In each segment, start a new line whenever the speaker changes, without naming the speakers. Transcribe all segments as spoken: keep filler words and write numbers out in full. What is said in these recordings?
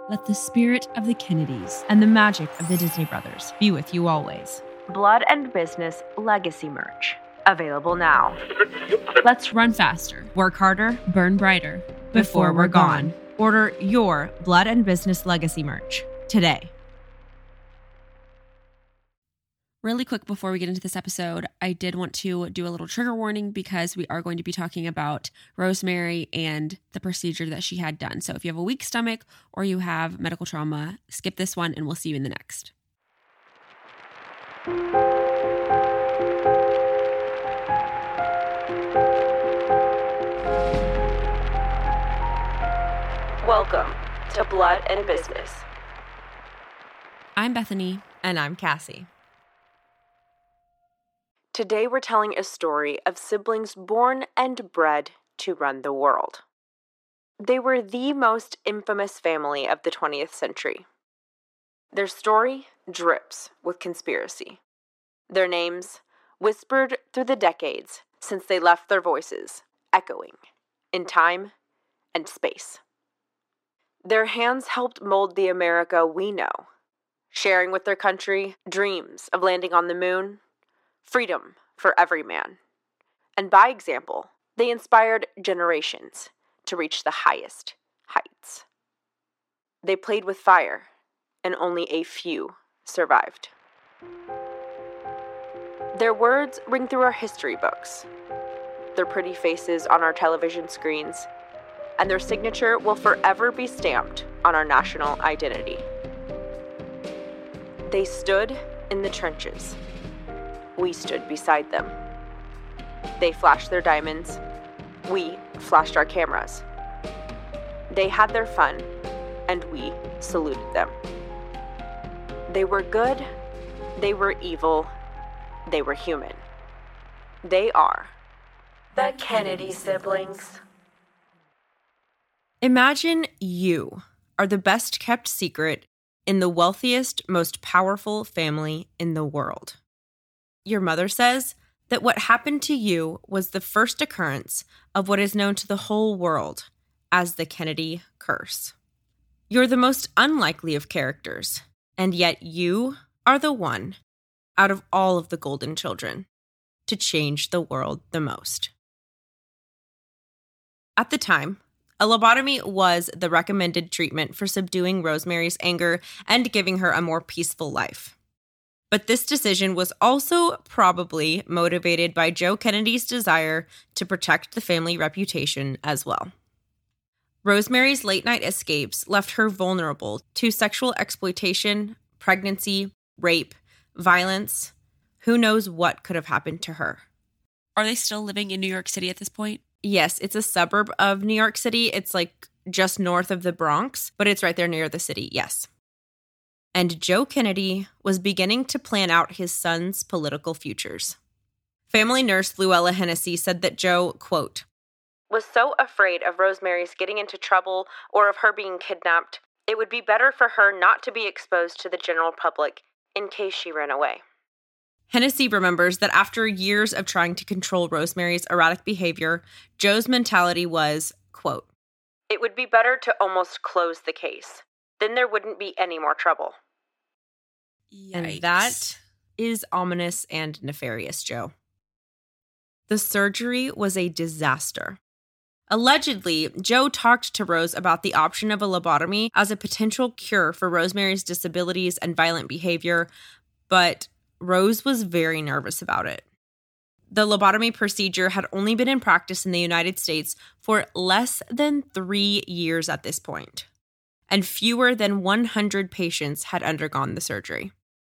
Let the spirit of the Kennedys and the magic of the Disney Brothers be with you always.
Blood and Business Legacy merch. Available now.
Let's run faster, work harder, burn brighter before we're gone. Order your Blood and Business Legacy merch today.
Really quick before we get into this episode, I did want to do a little trigger warning because we are going to be talking about Rosemary and the procedure that she had done. So if you have a weak stomach or you have medical trauma, skip this one and we'll see you in the next.
Welcome to Blood and Business.
I'm Bethany.
And I'm Cassie.
Today we're telling a story of siblings born and bred to run the world. They were the most infamous family of the twentieth century. Their story drips with conspiracy. Their names whispered through the decades since they left their voices, echoing in time and space. Their hands helped mold the America we know, sharing with their country dreams of landing on the moon, freedom for every man. And by example, they inspired generations to reach the highest heights. They played with fire, and only a few survived. Their words ring through our history books, their pretty faces on our television screens, and their signature will forever be stamped on our national identity. They stood in the trenches. We stood beside them. They flashed their diamonds. We flashed our cameras. They had their fun, and we saluted them. They were good. They were evil. They were human. They are the Kennedy siblings.
Imagine you are the best kept secret in the wealthiest, most powerful family in the world. Your mother says that what happened to you was the first occurrence of what is known to the whole world as the Kennedy curse. You're the most unlikely of characters, and yet you are the one, out of all of the golden children, to change the world the most. At the time, a lobotomy was the recommended treatment for subduing Rosemary's anger and giving her a more peaceful life. But this decision was also probably motivated by Joe Kennedy's desire to protect the family reputation as well. Rosemary's late-night escapes left her vulnerable to sexual exploitation, pregnancy, rape, violence. Who knows what could have happened to her?
Are they still living in New York City at this point?
Yes, it's a suburb of New York City. It's like just north of the Bronx, but it's right there near the city, yes. And Joe Kennedy was beginning to plan out his son's political futures. Family nurse Luella Hennessy said that Joe, quote,
was so afraid of Rosemary's getting into trouble or of her being kidnapped, it would be better for her not to be exposed to the general public in case she ran away.
Hennessy remembers that after years of trying to control Rosemary's erratic behavior, Joe's mentality was, quote,
it would be better to almost close the case. Then there wouldn't be any more trouble.
Yikes.
And that is ominous and nefarious, Joe. The surgery was a disaster. Allegedly, Joe talked to Rose about the option of a lobotomy as a potential cure for Rosemary's disabilities and violent behavior, but Rose was very nervous about it. The lobotomy procedure had only been in practice in the United States for less than three years at this point, and fewer than one hundred patients had undergone the surgery.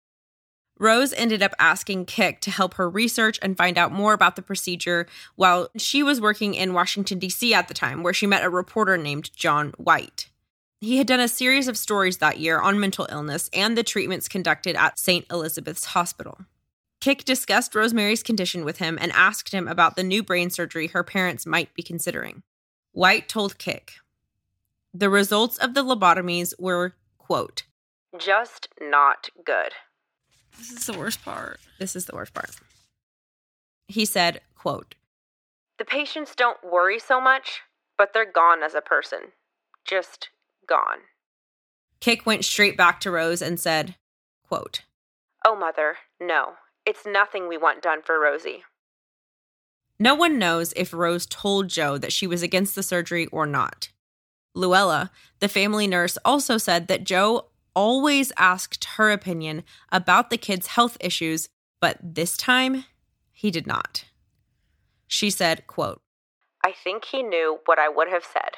Rose ended up asking Kik to help her research and find out more about the procedure while she was working in Washington, D C at the time, where she met a reporter named John White. He had done a series of stories that year on mental illness and the treatments conducted at Saint Elizabeth's Hospital. Kik discussed Rosemary's condition with him and asked him about the new brain surgery her parents might be considering. White told Kik, the results of the lobotomies were, quote,
just not good.
This is the worst part.
This is the worst part. He said, quote,
the patients don't worry so much, but they're gone as a person. Just gone.
Kick went straight back to Rose and said, quote,
"Oh, Mother, no. It's nothing we want done for Rosie."
No one knows if Rose told Joe that she was against the surgery or not. Luella, the family nurse, also said that Joe always asked her opinion about the kids' health issues, but this time, he did not. She said, quote,
"I think he knew what I would have said."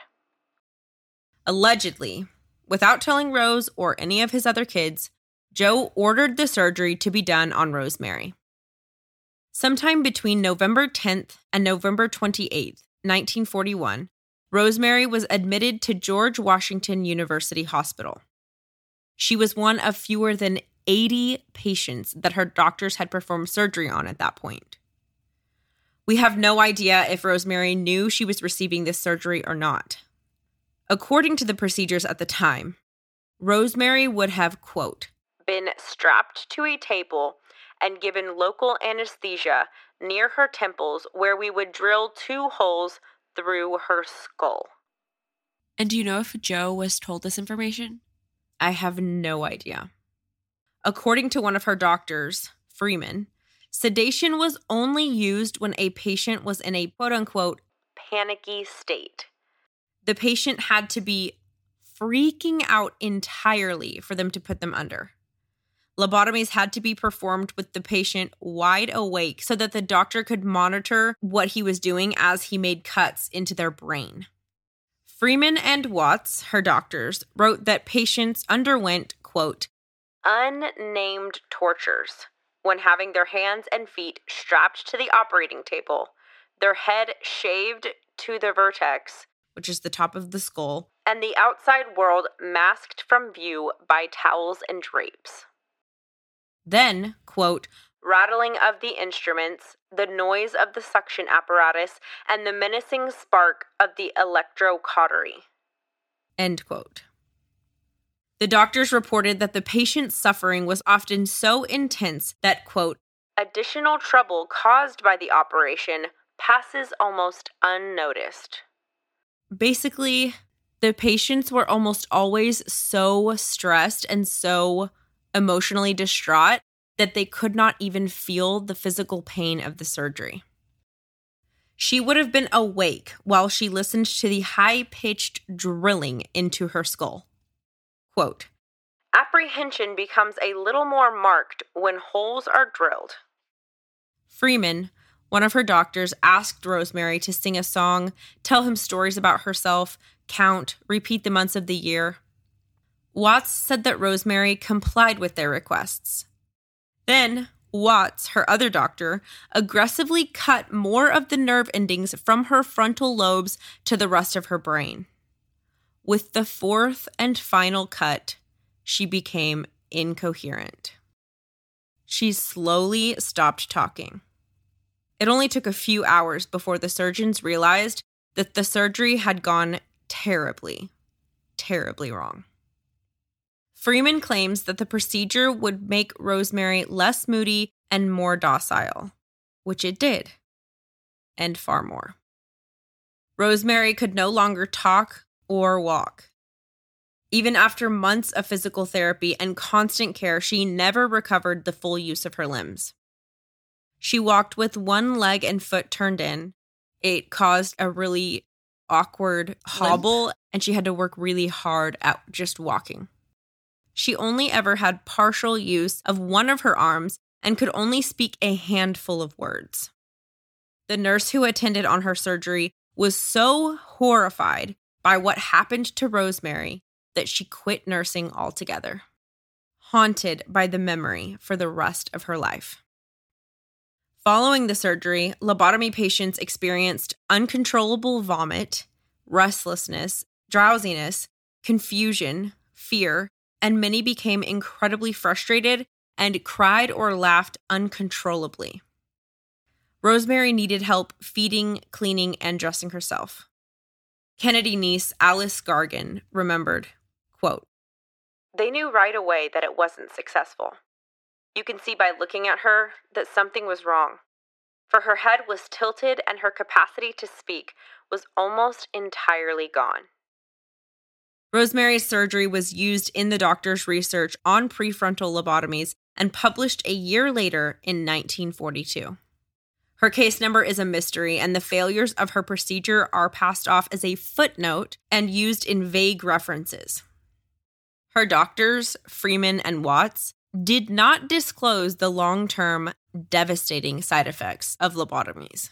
Allegedly, without telling Rose or any of his other kids, Joe ordered the surgery to be done on Rosemary. Sometime between November tenth and November twenty-eighth, nineteen forty-one, Rosemary was admitted to George Washington University Hospital. She was one of fewer than eighty patients that her doctors had performed surgery on at that point. We have no idea if Rosemary knew she was receiving this surgery or not. According to the procedures at the time, Rosemary would have, quote,
"been strapped to a table and given local anesthesia near her temples where we would drill two holes through her skull."
And do you know if Joe was told this information?
I have no idea. According to one of her doctors, Freeman, sedation was only used when a patient was in a quote-unquote
panicky state.
The patient had to be freaking out entirely for them to put them under. Lobotomies had to be performed with the patient wide awake so that the doctor could monitor what he was doing as he made cuts into their brain. Freeman and Watts, her doctors, wrote that patients underwent, quote,
unnamed tortures when having their hands and feet strapped to the operating table, their head shaved to the vertex,
which is the top of the skull,
and the outside world masked from view by towels and drapes.
Then, quote,
rattling of the instruments, the noise of the suction apparatus, and the menacing spark of the electrocautery.
End quote. The doctors reported that the patient's suffering was often so intense that, quote,
additional trouble caused by the operation passes almost unnoticed.
Basically, the patients were almost always so stressed and so emotionally distraught that they could not even feel the physical pain of the surgery. She would have been awake while she listened to the high-pitched drilling into her skull. Quote,
apprehension becomes a little more marked when holes are drilled.
Freeman, one of her doctors, asked Rosemary to sing a song, tell him stories about herself, count, repeat the months of the year. Watts said that Rosemary complied with their requests. Then, Watts, her other doctor, aggressively cut more of the nerve endings from her frontal lobes to the rest of her brain. With the fourth and final cut, she became incoherent. She slowly stopped talking. It only took a few hours before the surgeons realized that the surgery had gone terribly, terribly wrong. Freeman claims that the procedure would make Rosemary less moody and more docile, which it did, and far more. Rosemary could no longer talk or walk. Even after months of physical therapy and constant care, she never recovered the full use of her limbs. She walked with one leg and foot turned in. It caused a really awkward hobble, Limp. And she had to work really hard at just walking. She only ever had partial use of one of her arms and could only speak a handful of words. The nurse who attended on her surgery was so horrified by what happened to Rosemary that she quit nursing altogether, haunted by the memory for the rest of her life. Following the surgery, lobotomy patients experienced uncontrollable vomit, restlessness, drowsiness, confusion, fear, and many became incredibly frustrated and cried or laughed uncontrollably. Rosemary needed help feeding, cleaning, and dressing herself. Kennedy niece Alice Gargan remembered, quote,
they knew right away that it wasn't successful. You can see by looking at her that something was wrong, for her head was tilted and her capacity to speak was almost entirely gone.
Rosemary's surgery was used in the doctor's research on prefrontal lobotomies and published a year later in nineteen forty-two. Her case number is a mystery, and the failures of her procedure are passed off as a footnote and used in vague references. Her doctors, Freeman and Watts, did not disclose the long-term, devastating side effects of lobotomies.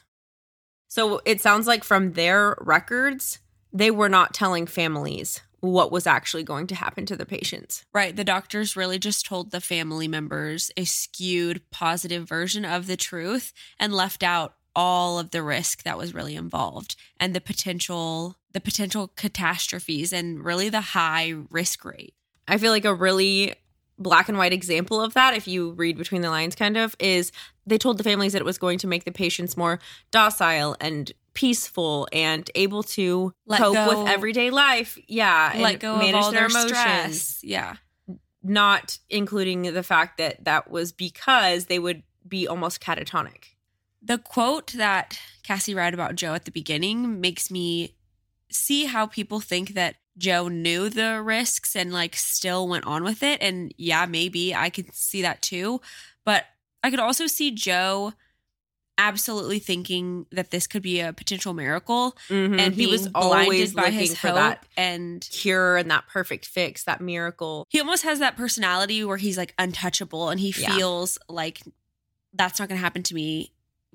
So it sounds like from their records, they were not telling families what was actually going to happen to the patients.
Right. The doctors really just told the family members a skewed positive version of the truth and left out all of the risk that was really involved and the potential the potential catastrophes and really the high risk rate.
I feel like a really black and white example of that, if you read between the lines kind of, is they told the families that it was going to make the patients more docile and peaceful and able to
Let
cope
go.
with everyday life. Yeah.
Let
and
go
manage
of all
their
their
emotions.
stress. Yeah.
Not including the fact that that was because they would be almost catatonic.
The quote that Cassie read about Joe at the beginning makes me see how people think that Joe knew the risks and like still went on with it. And yeah, maybe I could see that too. But I could also see Joe absolutely thinking that this could be a potential miracle,
Mm-hmm.
and
he
being
was
blinded
always
by
looking
his
for
hope.
that
And
cure and that perfect fix, that miracle.
he almost has that personality where he's like untouchable, and he
Yeah.
feels like that's not going to happen to me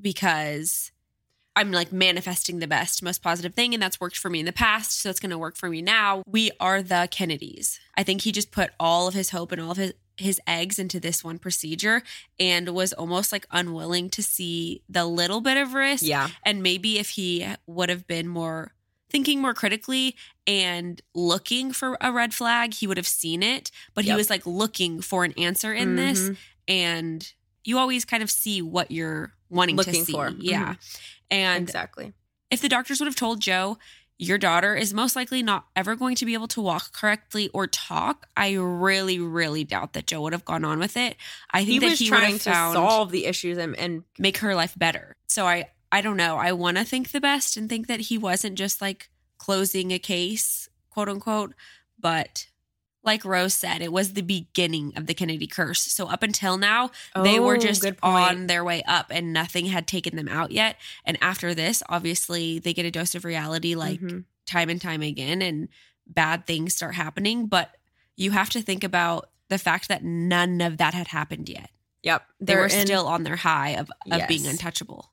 because I'm like manifesting the best, most positive thing, and that's worked for me in the past, so it's going to work for me now. We are the Kennedys. I think he just put all of his hope and all of his his eggs into this one procedure and was almost like unwilling to see the little bit of risk.
Yeah.
And maybe if he would have been more thinking more critically and looking for a red flag, he would have seen it. But he
Yep.
was like looking for an answer in this.
Mhm.
And you always kind of see what you're wanting
Looking
to see.
for.
Yeah. And
Exactly.
if the doctors would have told Joe, your daughter is most likely not ever going to be able to walk correctly or talk, I really, really doubt that Joe would have gone on with it. I think
He
that
was
he would
trying
have
to
found
solve the issues and, and
make her life better. So I, I don't know. I want to think the best and think that he wasn't just like closing a case, quote unquote. But like Rose said, it was the beginning of the Kennedy curse. So up until now, they were
Oh,
just
good point.
on their way up and nothing had taken them out yet. And after this, obviously, they get a dose of reality like
Mhm.
time and time again, and bad things start happening. But you have to think about the fact that none of that had happened yet.
Yep.
They were
in-
still on their high of, of being
Yes.
untouchable.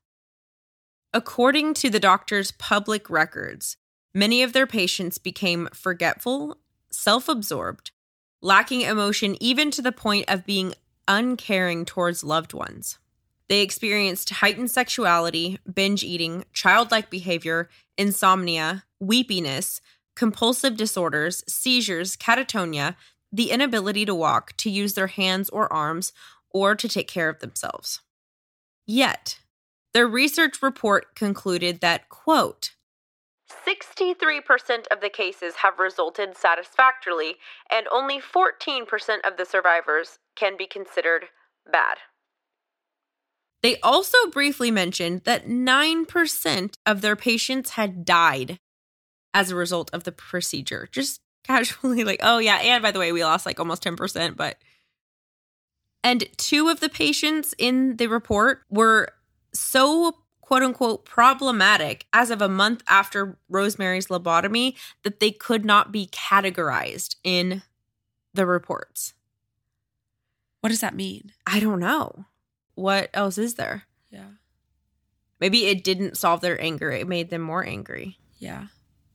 According to the doctor's public records, many of their patients became forgetful, self-absorbed, lacking emotion even to the point of being uncaring towards loved ones. They experienced heightened sexuality, binge eating, childlike behavior, insomnia, weepiness, compulsive disorders, seizures, catatonia, the inability to walk, to use their hands or arms, or to take care of themselves. Yet, their research report concluded that, quote, sixty-three percent of the cases have resulted satisfactorily, and only fourteen percent of the survivors can be considered bad. They also briefly mentioned that nine percent of their patients had died as a result of the procedure. Just casually like, oh yeah, and by the way, we lost like almost ten percent, but... And two of the patients in the report were so quote-unquote problematic as of a month after Rosemary's lobotomy that they could not be categorized in the reports.
What does that mean?
I don't know. What else is there?
Yeah.
Maybe it didn't solve their anger. It made them more angry.
Yeah.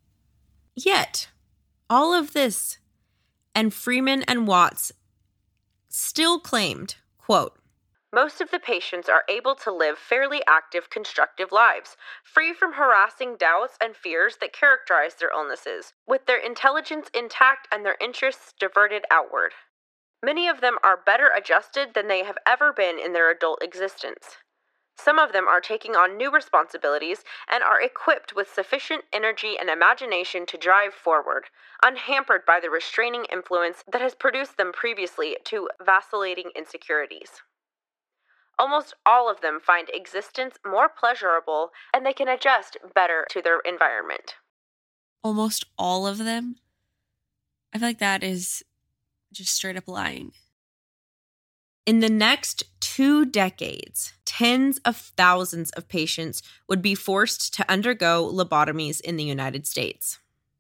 Yet, all of this, and Freeman and Watts still claimed, quote, most of the patients are able to live fairly active, constructive lives, free from harassing doubts and fears that characterize their illnesses, with their intelligence intact and their interests diverted outward. Many of them are better adjusted than they have ever been in their adult existence. Some of them are taking on new responsibilities and are equipped with sufficient energy and imagination to drive forward, unhampered by the restraining influence that has produced them previously to vacillating insecurities. Almost all of them find existence more pleasurable, and they can adjust better to their environment.
Almost all of them? I feel like that is just straight up lying.
In the next two decades, tens of thousands of patients would be forced to undergo lobotomies in the United States.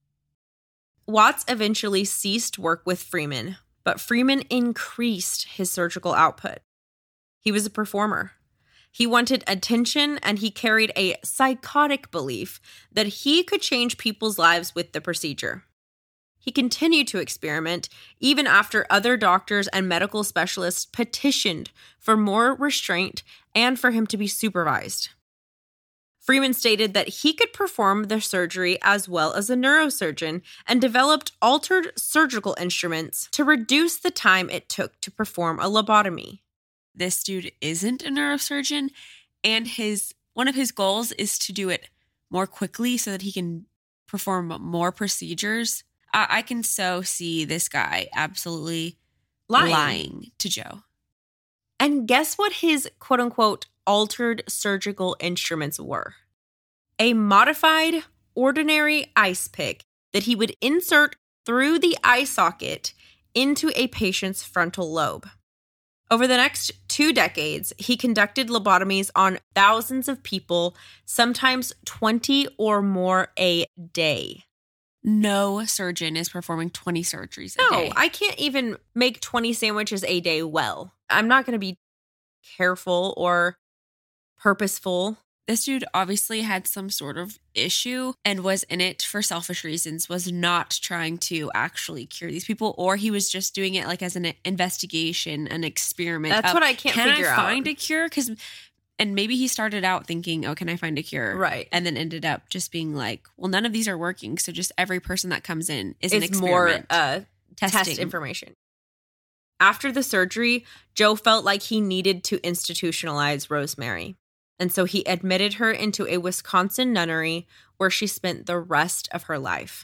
Watts eventually ceased work with Freeman, but Freeman increased his surgical output. He was a performer. He wanted attention, and he carried a psychotic belief that he could change people's lives with the procedure. He continued to experiment even after other doctors and medical specialists petitioned for more restraint and for him to be supervised. Freeman stated that he could perform the surgery as well as a neurosurgeon and developed altered surgical instruments to reduce the time it took to perform a lobotomy.
This dude isn't a neurosurgeon, and his one of his goals is to do it more quickly so that he can perform more procedures. I, I can so see this guy absolutely lying. lying to Joe.
And guess what his quote-unquote altered surgical instruments were? A modified, ordinary ice pick that he would insert through the eye socket into a patient's frontal lobe. Over the next two decades, he conducted lobotomies on thousands of people, sometimes twenty or more a day.
No surgeon is performing twenty surgeries a
no,
day.
No, I can't even make twenty sandwiches a day well. I'm not going to be careful or purposeful.
This dude obviously had some sort of issue and was in it for selfish reasons, was not trying to actually cure these people, or he was just doing it like as an investigation, an experiment.
That's
of,
what I can't
can
figure
I
out.
Can I find a cure? Because, and maybe he started out thinking, oh, can I find a cure?
Right.
And then ended up just being like, well, none of these are working. So just every person that comes in is
it's
an experiment.
more uh, test information. After the surgery, Joe felt like he needed to institutionalize Rosemary. And so he admitted her into a Wisconsin nunnery where she spent the rest of her life.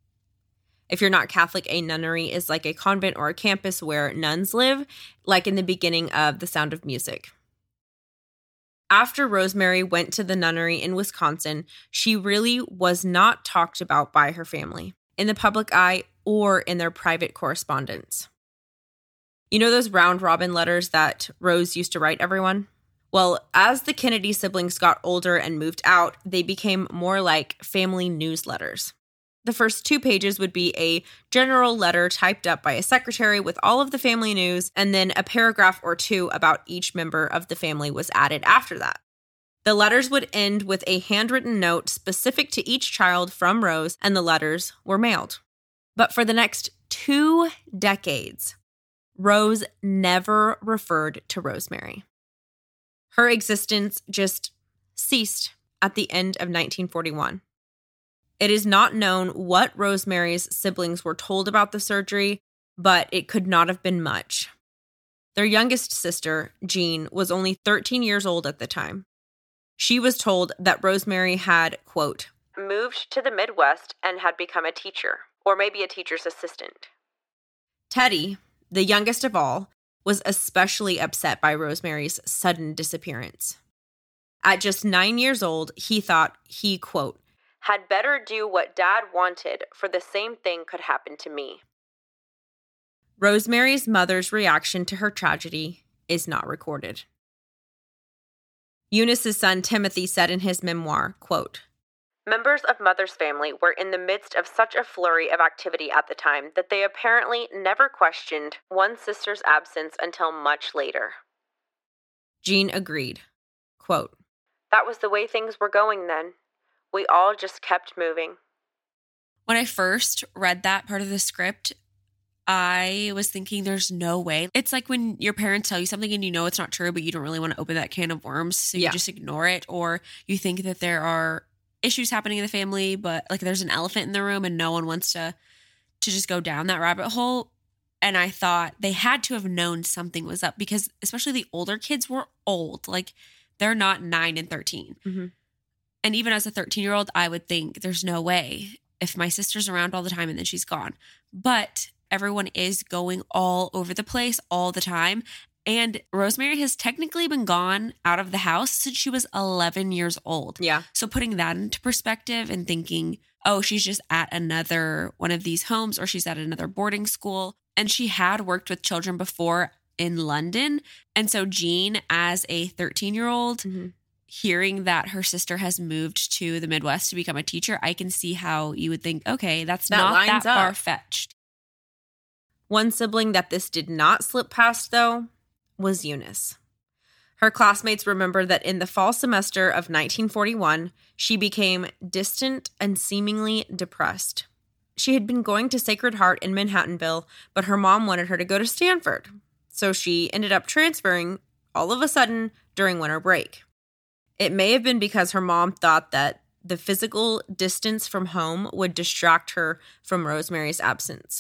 If you're not Catholic, a nunnery is like a convent or a campus where nuns live, like in the beginning of The Sound of Music. After Rosemary went to the nunnery in Wisconsin, she really was not talked about by her family, in the public eye or in their private correspondence. You know those round robin letters that Rose used to write everyone? Well, as the Kennedy siblings got older and moved out, they became more like family newsletters. The first two pages would be a general letter typed up by a secretary with all of the family news, and then a paragraph or two about each member of the family was added after that. The letters would end with a handwritten note specific to each child from Rose, and the letters were mailed. But for the next two decades, Rose never referred to Rosemary. Her existence just ceased at the end of nineteen forty-one. It is not known what Rosemary's siblings were told about the surgery, but it could not have been much. Their youngest sister, Jean, was only thirteen years old at the time. She was told that Rosemary had, quote, moved to the Midwest and had become a teacher, or maybe a teacher's assistant. Teddy, the youngest of all, was especially upset by Rosemary's sudden disappearance. At just nine years old, he thought he, quote, had better do what Dad wanted, for the same thing could happen to me. Rosemary's mother's reaction to her tragedy is not recorded. Eunice's son Timothy said in his memoir, quote, members of Mother's family were in the midst of such a flurry of activity at the time that they apparently never questioned one sister's absence until much later. Jean agreed, quote, that was the way things were going then. We all just kept moving.
When I first read that part of the script, I was thinking there's no way. It's like when your parents tell you something and you know it's not true, but you don't really want to open that can of worms, so you
yeah.
just ignore it, or you think that there are issues happening in the family, but like there's an elephant in the room and no one wants to to just go down that rabbit hole. And I thought they had to have known something was up, because especially the older kids were old. Like they're not nine and thirteen.
Mm-hmm.
And even as a thirteen-year-old, I would think there's no way if my sister's around all the time and then she's gone. But everyone is going all over the place all the time. And Rosemary has technically been gone out of the house since she was eleven years old.
Yeah.
So putting that into perspective and thinking, oh, she's just at another one of these homes or she's at another boarding school. And she had worked with children before in London. And so Jean, as a thirteen-year-old, mm-hmm. hearing that her sister has moved to the Midwest to become a teacher, I can see how you would think, okay, that's that not that far-fetched.
One sibling that this did not slip past, though, was Eunice. Her classmates remember that in the fall semester of nineteen forty-one, she became distant and seemingly depressed. She had been going to Sacred Heart in Manhattanville, but her mom wanted her to go to Stanford. So she ended up transferring all of a sudden during winter break. It may have been because her mom thought that the physical distance from home would distract her from Rosemary's absence.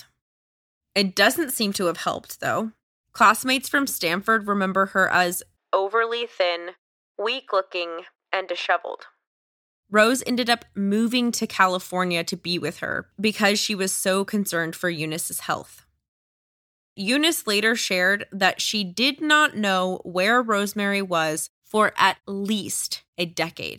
It doesn't seem to have helped, though. Classmates from Stanford remember her as overly thin, weak-looking, and disheveled. Rose ended up moving to California to be with her because she was so concerned for Eunice's health. Eunice later shared that she did not know where Rosemary was for at least a decade.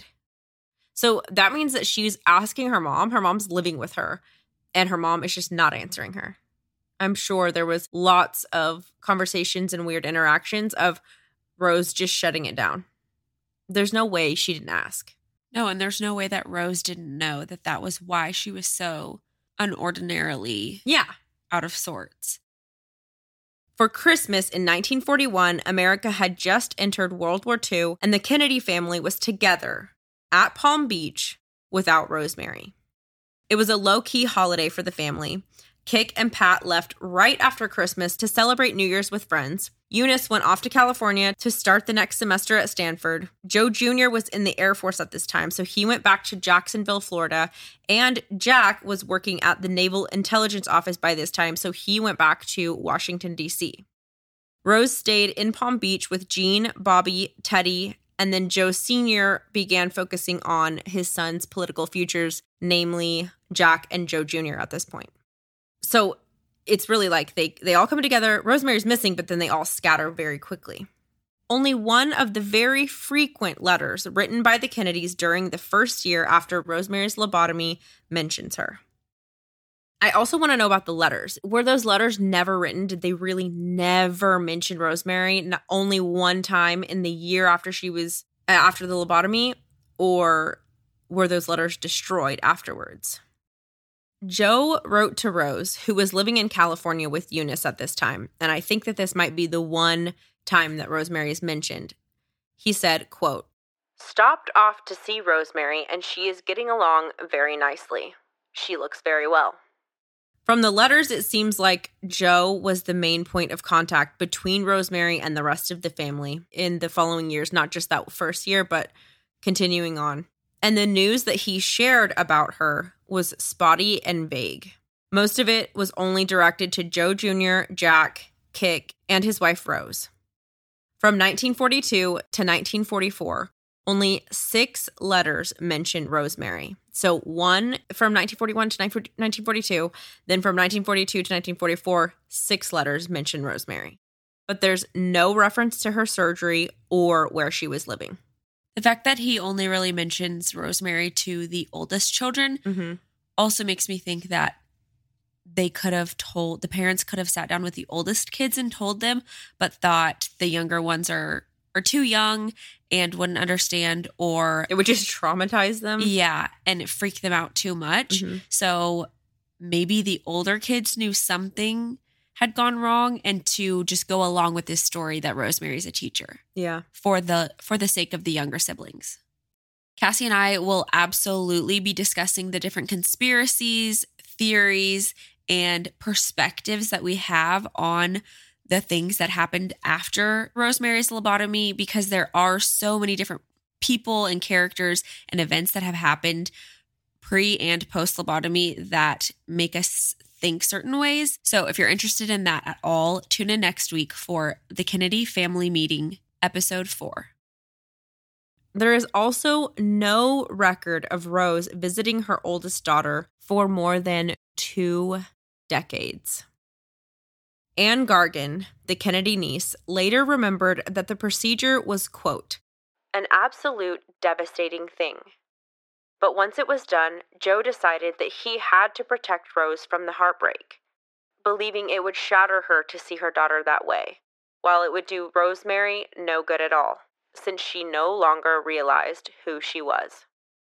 So that means that she's asking her mom, her mom's living with her, and her mom is just not answering her. I'm sure there was lots of conversations and weird interactions of Rose just shutting it down. There's no way she didn't ask.
No, and there's no way that Rose didn't know that that was why she was so unordinarily
yeah.
out of sorts.
For Christmas in nineteen forty-one, America had just entered World War Two, and the Kennedy family was together at Palm Beach without Rosemary. It was a low-key holiday for the family. Kik and Pat left right after Christmas to celebrate New Year's with friends. Eunice went off to California to start the next semester at Stanford. Joe Junior was in the Air Force at this time, so he went back to Jacksonville, Florida. And Jack was working at the Naval Intelligence Office by this time, so he went back to Washington, D C. Rose stayed in Palm Beach with Jean, Bobby, Teddy, and then Joe Senior began focusing on his son's political futures, namely Jack and Joe Junior at this point. So it's really like they, they all come together. Rosemary's missing, but then they all scatter very quickly. Only one of the very frequent letters written by the Kennedys during the first year after Rosemary's lobotomy mentions her. I also want to know about the letters. Were those letters never written? Did they really never mention Rosemary? Not only one time in the year after she was, uh, after the lobotomy? Or were those letters destroyed afterwards? Joe wrote to Rose, who was living in California with Eunice at this time, and I think that this might be the one time that Rosemary is mentioned. He said, quote, "Stopped off to see Rosemary, and she is getting along very nicely. She looks very well." From the letters, it seems like Joe was the main point of contact between Rosemary and the rest of the family in the following years, not just that first year, but continuing on. And the news that he shared about her was spotty and vague. Most of it was only directed to Joe Junior, Jack, Kik, and his wife Rose. From nineteen forty-two to nineteen forty-four, only six letters mention Rosemary. So one from nineteen forty-one to nineteen forty-two, then from nineteen forty-two to nineteen forty-four, six letters mention Rosemary. But there's no reference to her surgery or where she was living.
The fact that he only really mentions Rosemary to the oldest children
mm-hmm.
also makes me think that they could have told, the parents could have sat down with the oldest kids and told them, but thought the younger ones are, are too young and wouldn't understand, or
it would just traumatize them.
Yeah, and it freaked them out too much.
Mm-hmm.
So maybe the older kids knew something had gone wrong, and to just go along with this story that Rosemary's a teacher.
Yeah.
For the for the sake of the younger siblings. Cassie and I will absolutely be discussing the different conspiracies, theories, and perspectives that we have on the things that happened after Rosemary's lobotomy, because there are so many different people and characters and events that have happened pre and post lobotomy that make us think certain ways. So if you're interested in that at all, tune in next week for the Kennedy Family Meeting, episode four.
There is also no record of Rose visiting her oldest daughter for more than two decades. Anne Gargan, the Kennedy niece, later remembered that the procedure was, quote, "an absolute devastating thing.
But once it was done, Joe decided that he had to protect Rose from the heartbreak, believing it would shatter her to see her daughter that way, while it would do Rosemary no good at all, since she no longer realized who she was.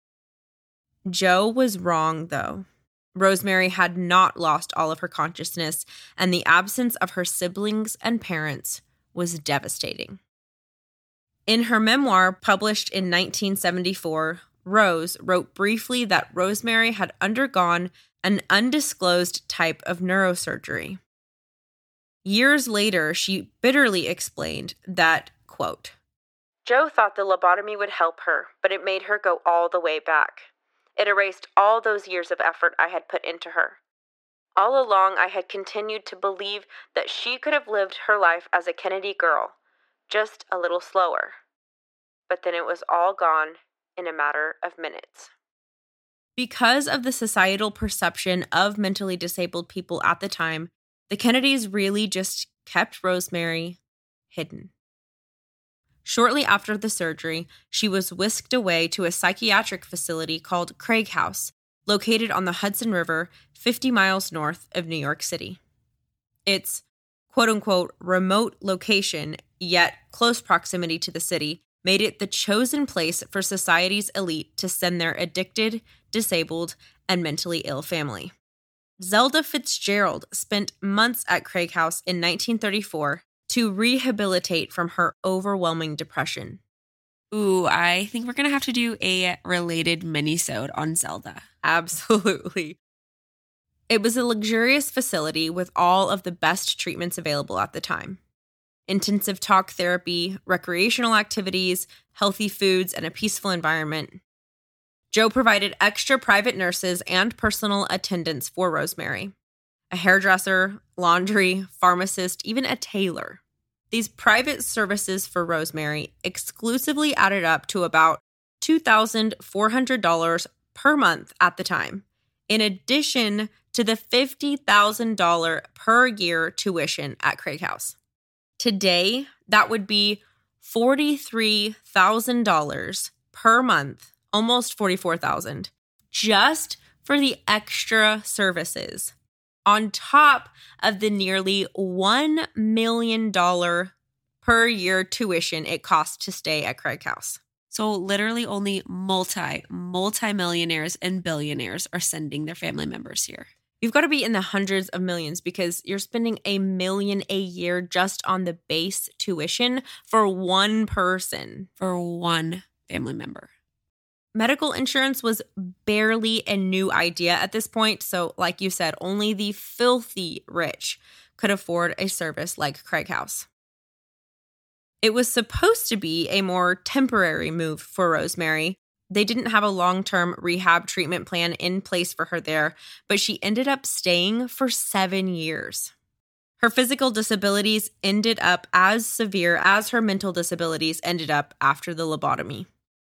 Joe was wrong, though. Rosemary had not lost all of her consciousness, and the absence of her siblings and parents was devastating. In her memoir, published in nineteen seventy-four, Rose wrote briefly that Rosemary had undergone an undisclosed type of neurosurgery. Years later, she bitterly explained that, quote,
Joe thought the lobotomy would help her, but it made her go all the way back. It erased all those years of effort I had put into her. All along, I had continued to believe that she could have lived her life as a Kennedy girl, just a little slower. But then it was all gone in a matter of minutes.
Because of the societal perception of mentally disabled people at the time, the Kennedys really just kept Rosemary hidden. Shortly after the surgery, she was whisked away to a psychiatric facility called Craig House, located on the Hudson River, fifty miles north of New York City. Its quote-unquote remote location, yet close proximity to the city, made it the chosen place for society's elite to send their addicted, disabled, and mentally ill family. Zelda Fitzgerald spent months at Craig House in nineteen thirty-four to rehabilitate from her overwhelming depression.
Ooh, I think we're going to have to do a related mini-sode on Zelda.
Absolutely. It was a luxurious facility with all of the best treatments available at the time. Intensive talk therapy, recreational activities, healthy foods, and a peaceful environment. Joe provided extra private nurses and personal attendants for Rosemary. A hairdresser, laundry, pharmacist, even a tailor. These private services for Rosemary exclusively added up to about two thousand four hundred dollars per month at the time, in addition to the fifty thousand dollars per year tuition at Craig House. Today, that would be forty-three thousand dollars per month, almost forty-four thousand dollars, just for the extra services, on top of the nearly one million dollars per year tuition it costs to stay at Craig House.
So literally only multi, multi-millionaires and billionaires are sending their family members here.
You've got to be in the hundreds of millions because you're spending a million a year just on the base tuition for one person.
For one family member.
Medical insurance was barely a new idea at this point, so like you said, only the filthy rich could afford a service like Craig House. It was supposed to be a more temporary move for Rosemary. They didn't have a long-term rehab treatment plan in place for her there, but she ended up staying for seven years. Her physical disabilities ended up as severe as her mental disabilities ended up after the lobotomy.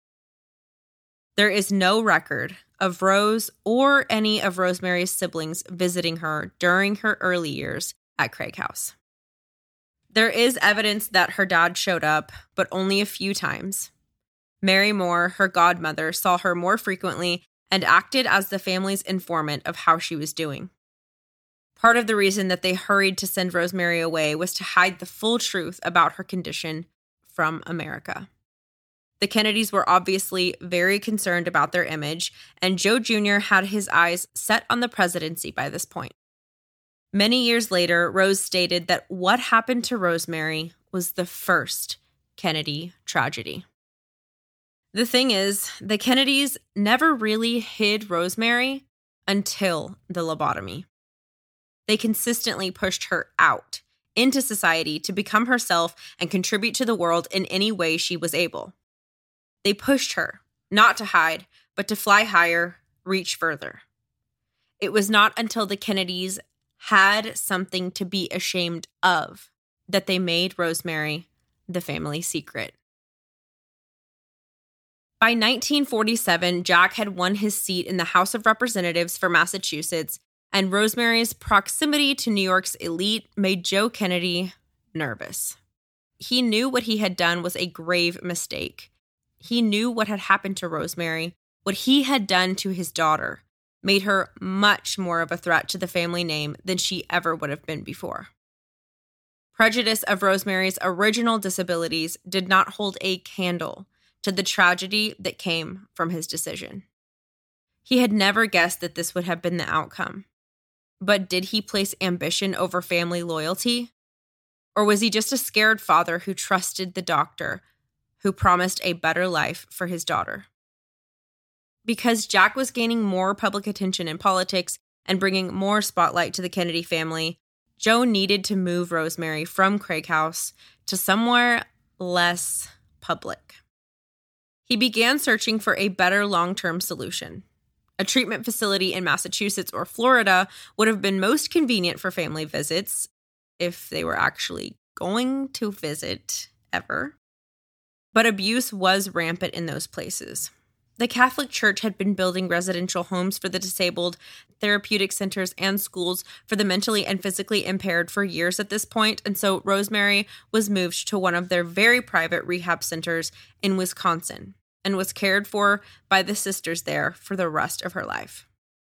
There is no record of Rose or any of Rosemary's siblings visiting her during her early years at Craig House. There is evidence that her dad showed up, but only a few times. Mary Moore, her godmother, saw her more frequently and acted as the family's informant of how she was doing. Part of the reason that they hurried to send Rosemary away was to hide the full truth about her condition from America. The Kennedys were obviously very concerned about their image, and Joe Junior had his eyes set on the presidency by this point. Many years later, Rose stated that what happened to Rosemary was the first Kennedy tragedy. The thing is, the Kennedys never really hid Rosemary until the lobotomy. They consistently pushed her out into society to become herself and contribute to the world in any way she was able. They pushed her, not to hide, but to fly higher, reach further. It was not until the Kennedys had something to be ashamed of that they made Rosemary the family secret. By nineteen forty-seven, Jack had won his seat in the House of Representatives for Massachusetts, and Rosemary's proximity to New York's elite made Joe Kennedy nervous. He knew what he had done was a grave mistake. He knew what had happened to Rosemary, What he had done to his daughter made her much more of a threat to the family name than she ever would have been before. Prejudice of Rosemary's original disabilities did not hold a candle to the tragedy that came from his decision. He had never guessed that this would have been the outcome. But did he place ambition over family loyalty? Or was he just a scared father who trusted the doctor who promised a better life for his daughter? Because Jack was gaining more public attention in politics and bringing more spotlight to the Kennedy family, Joe needed to move Rosemary from Craig House to somewhere less public. He began searching for a better long-term solution. A treatment facility in Massachusetts or Florida would have been most convenient for family visits, if they were actually going to visit ever. But abuse was rampant in those places. The Catholic Church had been building residential homes for the disabled, therapeutic centers, and schools for the mentally and physically impaired for years at this point, and so Rosemary was moved to one of their very private rehab centers in Wisconsin and was cared for by the sisters there for the rest of her life.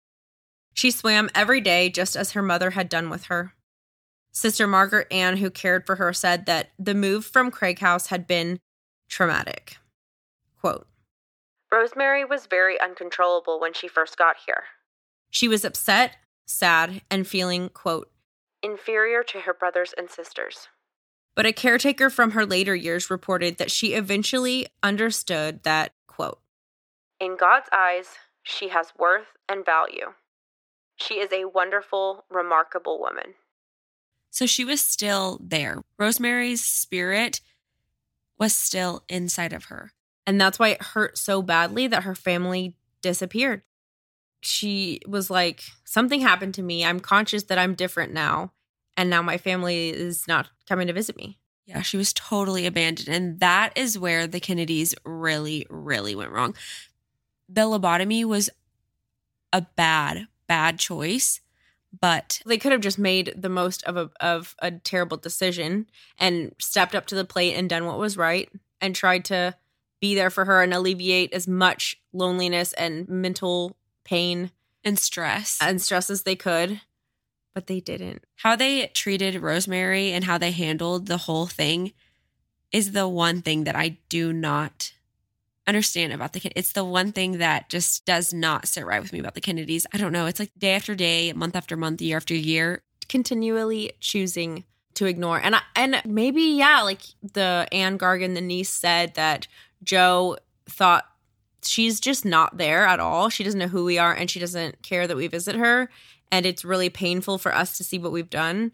She swam every day just as her mother had done with her. Sister Margaret Ann, who cared for her, said that the move from Craig House had been traumatic. Quote,
Rosemary was very uncontrollable when she first got here.
She was upset, sad, and feeling, quote,
inferior to her brothers and sisters.
But a caretaker from her later years reported that she eventually understood that, quote,
in God's eyes, she has worth and value. She is a wonderful, remarkable woman.
So she was still there. Rosemary's spirit was still inside of her.
And that's why it hurt so badly that her family disappeared. She was like, something happened to me. I'm conscious that I'm different now. And now my family is not coming to visit me.
Yeah, she was totally abandoned. And that is where the Kennedys really, really went wrong. The lobotomy was a bad, bad choice. But
they could have just made the most of a of a terrible decision and stepped up to the plate and done what was right and tried to be there for her and alleviate as much loneliness and mental pain
and stress
and stress as they could. But they didn't.
How they treated Rosemary and how they handled the whole thing is the one thing that I do not understand about the kid. It's the one thing that just does not sit right with me about the Kennedys. I don't know. It's like day after day, month after month, year after year,
continually choosing to ignore. And I, and maybe, yeah, like the Anne Gargan, the niece, said that Joe thought she's just not there at all. She doesn't know who we are and she doesn't care that we visit her. And it's really painful for us to see what we've done.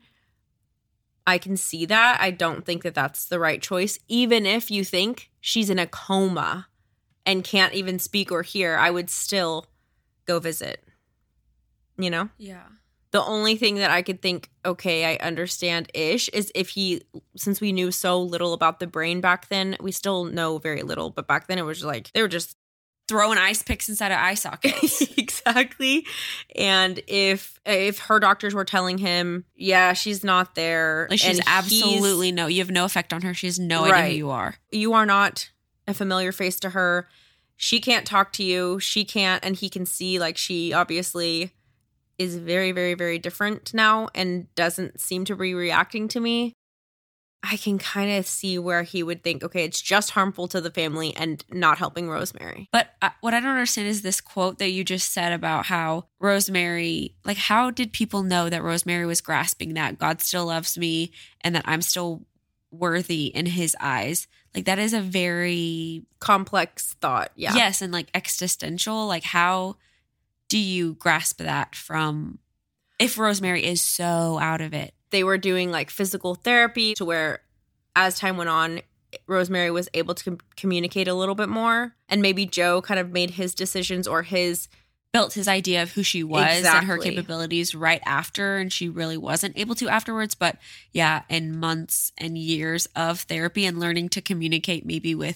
I can see that. I don't think that that's the right choice. Even if you think she's in a coma and can't even speak or hear, I would still go visit. You know?
Yeah.
The only thing that I could think, okay, I understand-ish, is if he, since we knew so little about the brain back then, we still know very little, but back then it was like, they were just
throwing ice picks inside of eye sockets.
Exactly. And if if her doctors were telling him, yeah, she's not there.
Like she's
and
absolutely no, you have no effect on her. She has no
right.
idea who you are.
You are not a familiar face to her. She can't talk to you. She can't, and he can see like she obviously is very, very, very different now and doesn't seem to be reacting to me. I can kind of see where he would think, okay, it's just harmful to the family and not helping Rosemary.
But uh, what I don't understand is this quote that you just said about how Rosemary, like how did people know that Rosemary was grasping that God still loves me and that I'm still worthy in his eyes? Like that is a very
complex thought. Yeah.
Yes. And like existential, like how do you grasp that from if Rosemary is so out of it?
They were doing like physical therapy to where as time went on, Rosemary was able to com- communicate a little bit more. And maybe Joe kind of made his decisions or his
built his idea of who she was
exactly.
and her capabilities right after. And she really wasn't able to afterwards. But yeah, in months and years of therapy and learning to communicate maybe with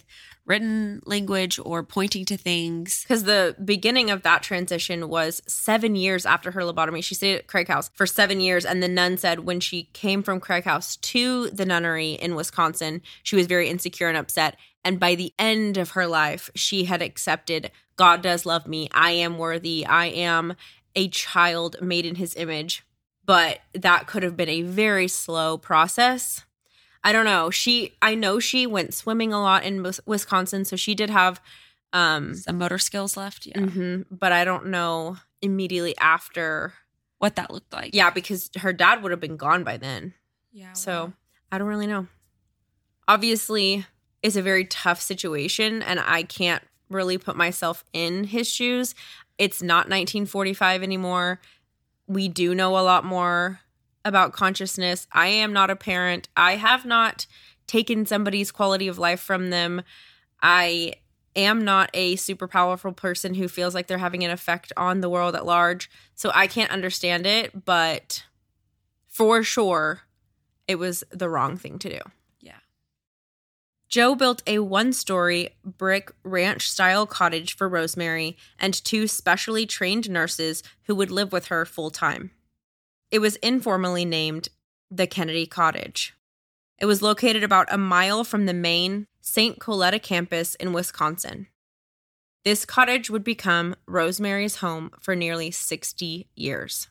written language or pointing to things.
Because the beginning of that transition was seven years after her lobotomy. She stayed at Craig House for seven years. And the nun said when she came from Craig House to the nunnery in Wisconsin, she was very insecure and upset. And by the end of her life, she had accepted, God does love me. I am worthy. I am a child made in his image. But that could have been a very slow process. I don't know. She, I know she went swimming a lot in Wisconsin, so she did have um,
some motor skills left. Yeah,
mm-hmm, but I don't know immediately after
what that looked like.
Yeah, because her dad would have been gone by then.
Yeah.
So
well.
I don't really know. Obviously, it's a very tough situation, and I can't really put myself in his shoes. It's not nineteen forty-five anymore. We do know a lot more about consciousness. I am not a parent. I have not taken somebody's quality of life from them. I am not a super powerful person who feels like they're having an effect on the world at large. So I can't understand it, but for sure, it was the wrong thing to do.
Yeah.
Joe built a one-story brick ranch-style cottage for Rosemary and two specially trained nurses who would live with her full-time. It was informally named the Kennedy Cottage. It was located about a mile from the main Saint Coletta campus in Wisconsin. This cottage would become Rosemary's home for nearly sixty years.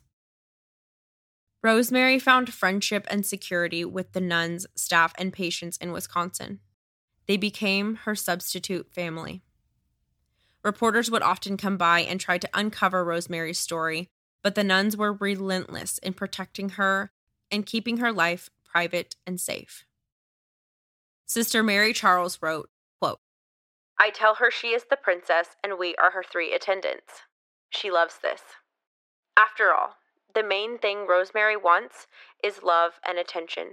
Rosemary found friendship and security with the nuns, staff, and patients in Wisconsin. They became her substitute family. Reporters would often come by and try to uncover Rosemary's story, but the nuns were relentless in protecting her and keeping her life private and safe. Sister Mary Charles wrote, quote,
I tell her she is the princess and we are her three attendants. She loves this. After all, the main thing Rosemary wants is love and attention.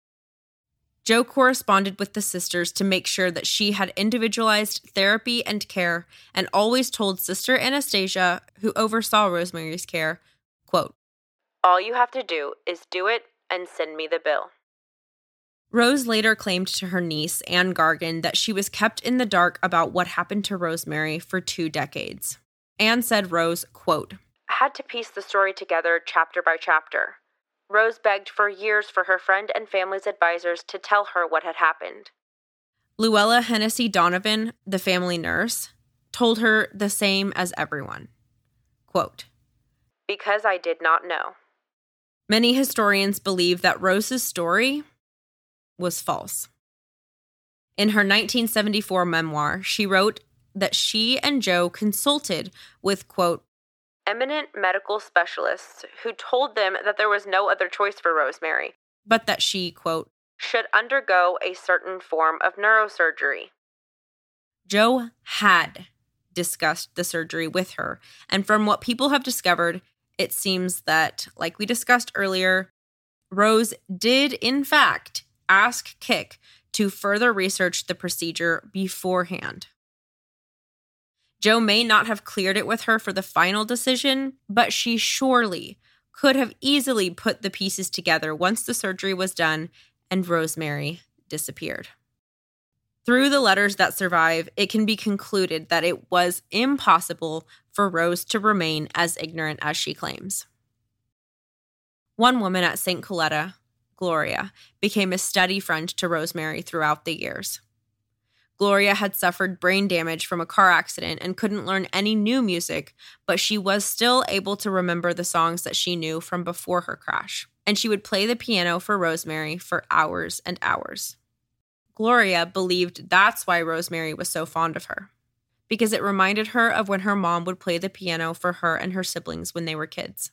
Joe corresponded with the sisters to make sure that she had individualized therapy and care, and always told Sister Anastasia, who oversaw Rosemary's care, quote,
all you have to do is do it and send me the bill.
Rose later claimed to her niece, Anne Gargan, that she was kept in the dark about what happened to Rosemary for two decades. Anne said Rose, quote,
I had to piece the story together chapter by chapter. Rose begged for years for her friend and family's advisors to tell her what had happened.
Luella Hennessy Donovan, the family nurse, told her the same as everyone. Quote,
because I did not know.
Many historians believe that Rose's story was false. In her nineteen seventy-four memoir, she wrote that she and Joe consulted with, quote,
eminent medical specialists who told them that there was no other choice for Rosemary,
but that she, quote,
should undergo a certain form of neurosurgery.
Joe had discussed the surgery with her, and from what people have discovered, it seems that, like we discussed earlier, Rose did, in fact, ask Kick to further research the procedure beforehand. Joe may not have cleared it with her for the final decision, but she surely could have easily put the pieces together once the surgery was done and Rosemary disappeared. Through the letters that survive, it can be concluded that it was impossible for Rose to remain as ignorant as she claims. One woman at Saint Coletta, Gloria, became a steady friend to Rosemary throughout the years. Gloria had suffered brain damage from a car accident and couldn't learn any new music, but she was still able to remember the songs that she knew from before her crash, and she would play the piano for Rosemary for hours and hours. Gloria believed that's why Rosemary was so fond of her, because it reminded her of when her mom would play the piano for her and her siblings when they were kids.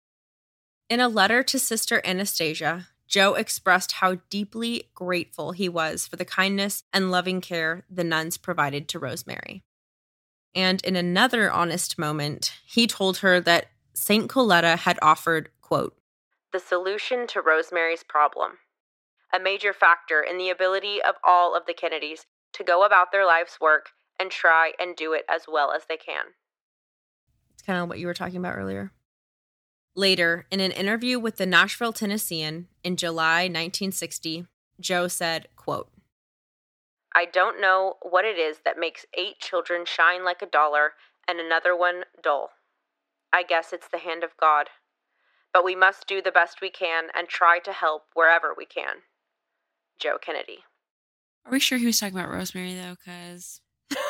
In a letter to Sister Anastasia, Joe expressed how deeply grateful he was for the kindness and loving care the nuns provided to Rosemary. And in another honest moment, he told her that Saint Coletta had offered, quote,
the solution to Rosemary's problem, a major factor in the ability of all of the Kennedys to go about their life's work and try and do it as well as they can.
It's kind of what you were talking about earlier. Later, in an interview with the Nashville Tennessean in July nineteen sixty, Joe said, quote,
I don't know what it is that makes eight children shine like a dollar and another one dull. I guess it's the hand of God. But we must do the best we can and try to help wherever we can. Joe Kennedy.
Are we sure he was talking about Rosemary, though? Because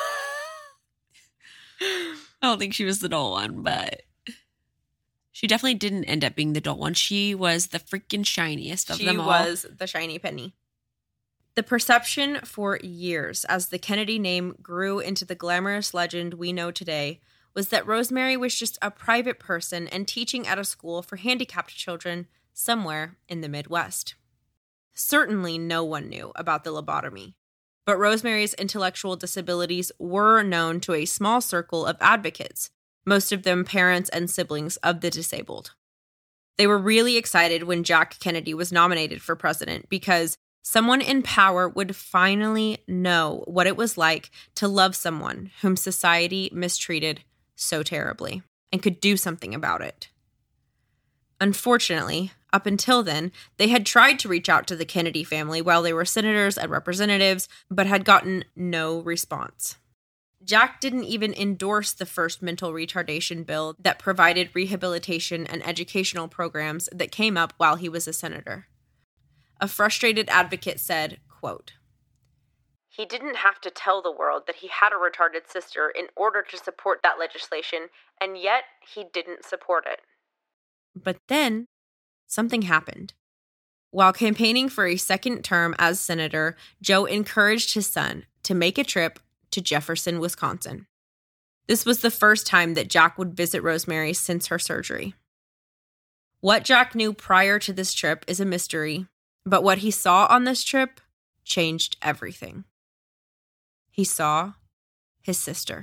I don't think she was the dull one, but she definitely didn't end up being the dull one. She was the freaking shiniest of
she
them all.
She was the shiny penny. The perception for years, as the Kennedy name grew into the glamorous legend we know today, was that Rosemary was just a private person and teaching at a school for handicapped children somewhere in the Midwest. Certainly no one knew about the lobotomy, but Rosemary's intellectual disabilities were known to a small circle of advocates, most of them parents and siblings of the disabled. They were really excited when Jack Kennedy was nominated for president because someone in power would finally know what it was like to love someone whom society mistreated so terribly and could do something about it. Unfortunately, up until then, they had tried to reach out to the Kennedy family while they were senators and representatives, but had gotten no response. Jack didn't even endorse the first mental retardation bill that provided rehabilitation and educational programs that came up while he was a senator. A frustrated advocate said, quote, "He didn't have to tell the world that he had a retarded sister in order to support that legislation, and yet he didn't support it." But then, something happened. While campaigning for a second term as senator, Joe encouraged his son to make a trip to Jefferson, Wisconsin. This was the first time that Jack would visit Rosemary since her surgery. What Jack knew prior to this trip is a mystery, but what he saw on this trip changed everything. He saw his sister.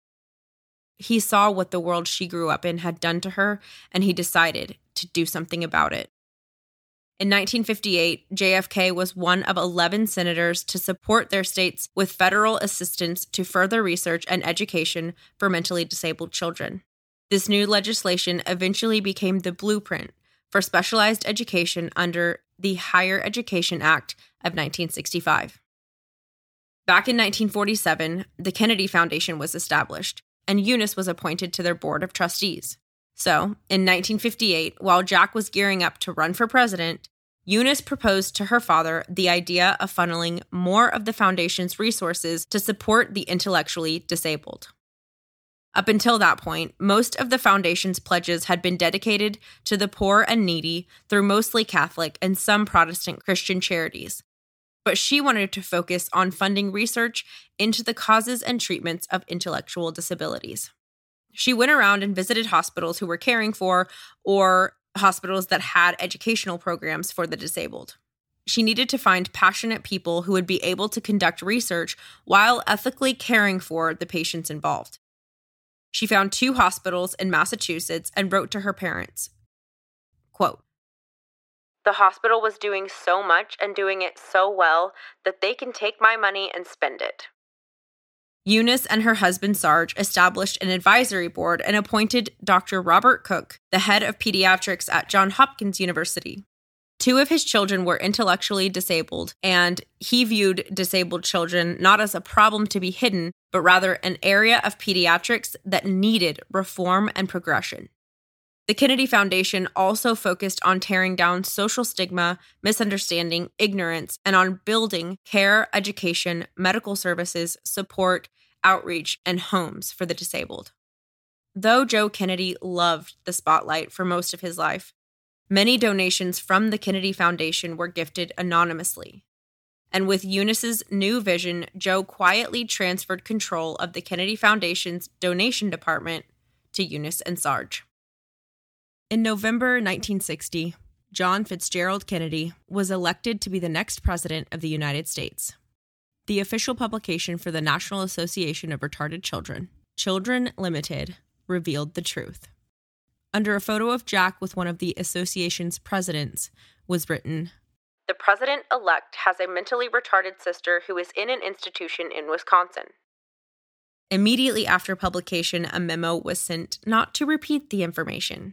He saw what the world she grew up in had done to her, and he decided to do something about it. In nineteen fifty-eight, J F K was one of eleven senators to support their states with federal assistance to further research and education for mentally disabled children. This new legislation eventually became the blueprint for specialized education under the Higher Education Act of nineteen sixty-five. Back in nineteen forty-seven, the Kennedy Foundation was established, and Eunice was appointed to their board of trustees. So, in nineteen fifty-eight, while Jack was gearing up to run for president, Eunice proposed to her father the idea of funneling more of the foundation's resources to support the intellectually disabled. Up until that point, most of the foundation's pledges had been dedicated to the poor and needy through mostly Catholic and some Protestant Christian charities. But she wanted to focus on funding research into the causes and treatments of intellectual disabilities. She went around and visited hospitals who were caring for, or hospitals that had educational programs for the disabled. She needed to find passionate people who would be able to conduct research while ethically caring for the patients involved. She found two hospitals in Massachusetts and wrote to her parents, quote, "The hospital was doing so much and doing it so well that they can take my money and spend it." Eunice and her husband Sarge established an advisory board and appointed Doctor Robert Cook, the head of pediatrics at Johns Hopkins University. Two of his children were intellectually disabled, and he viewed disabled children not as a problem to be hidden, but rather an area of pediatrics that needed reform and progression. The Kennedy Foundation also focused on tearing down social stigma, misunderstanding, ignorance, and on building care, education, medical services, support, outreach, and homes for the disabled. Though Joe Kennedy loved the spotlight for most of his life, many donations from the Kennedy Foundation were gifted anonymously. And with Eunice's new vision, Joe quietly transferred control of the Kennedy Foundation's donation department to Eunice and Sarge. In November nineteen sixty, John Fitzgerald Kennedy was elected to be the next president of the United States. The official publication for the National Association of Retarded Children, Children Limited, revealed the truth. Under a photo of Jack with one of the association's presidents was written, "The president-elect has a mentally retarded sister who is in an institution in Wisconsin." Immediately after publication, a memo was sent not to repeat the information.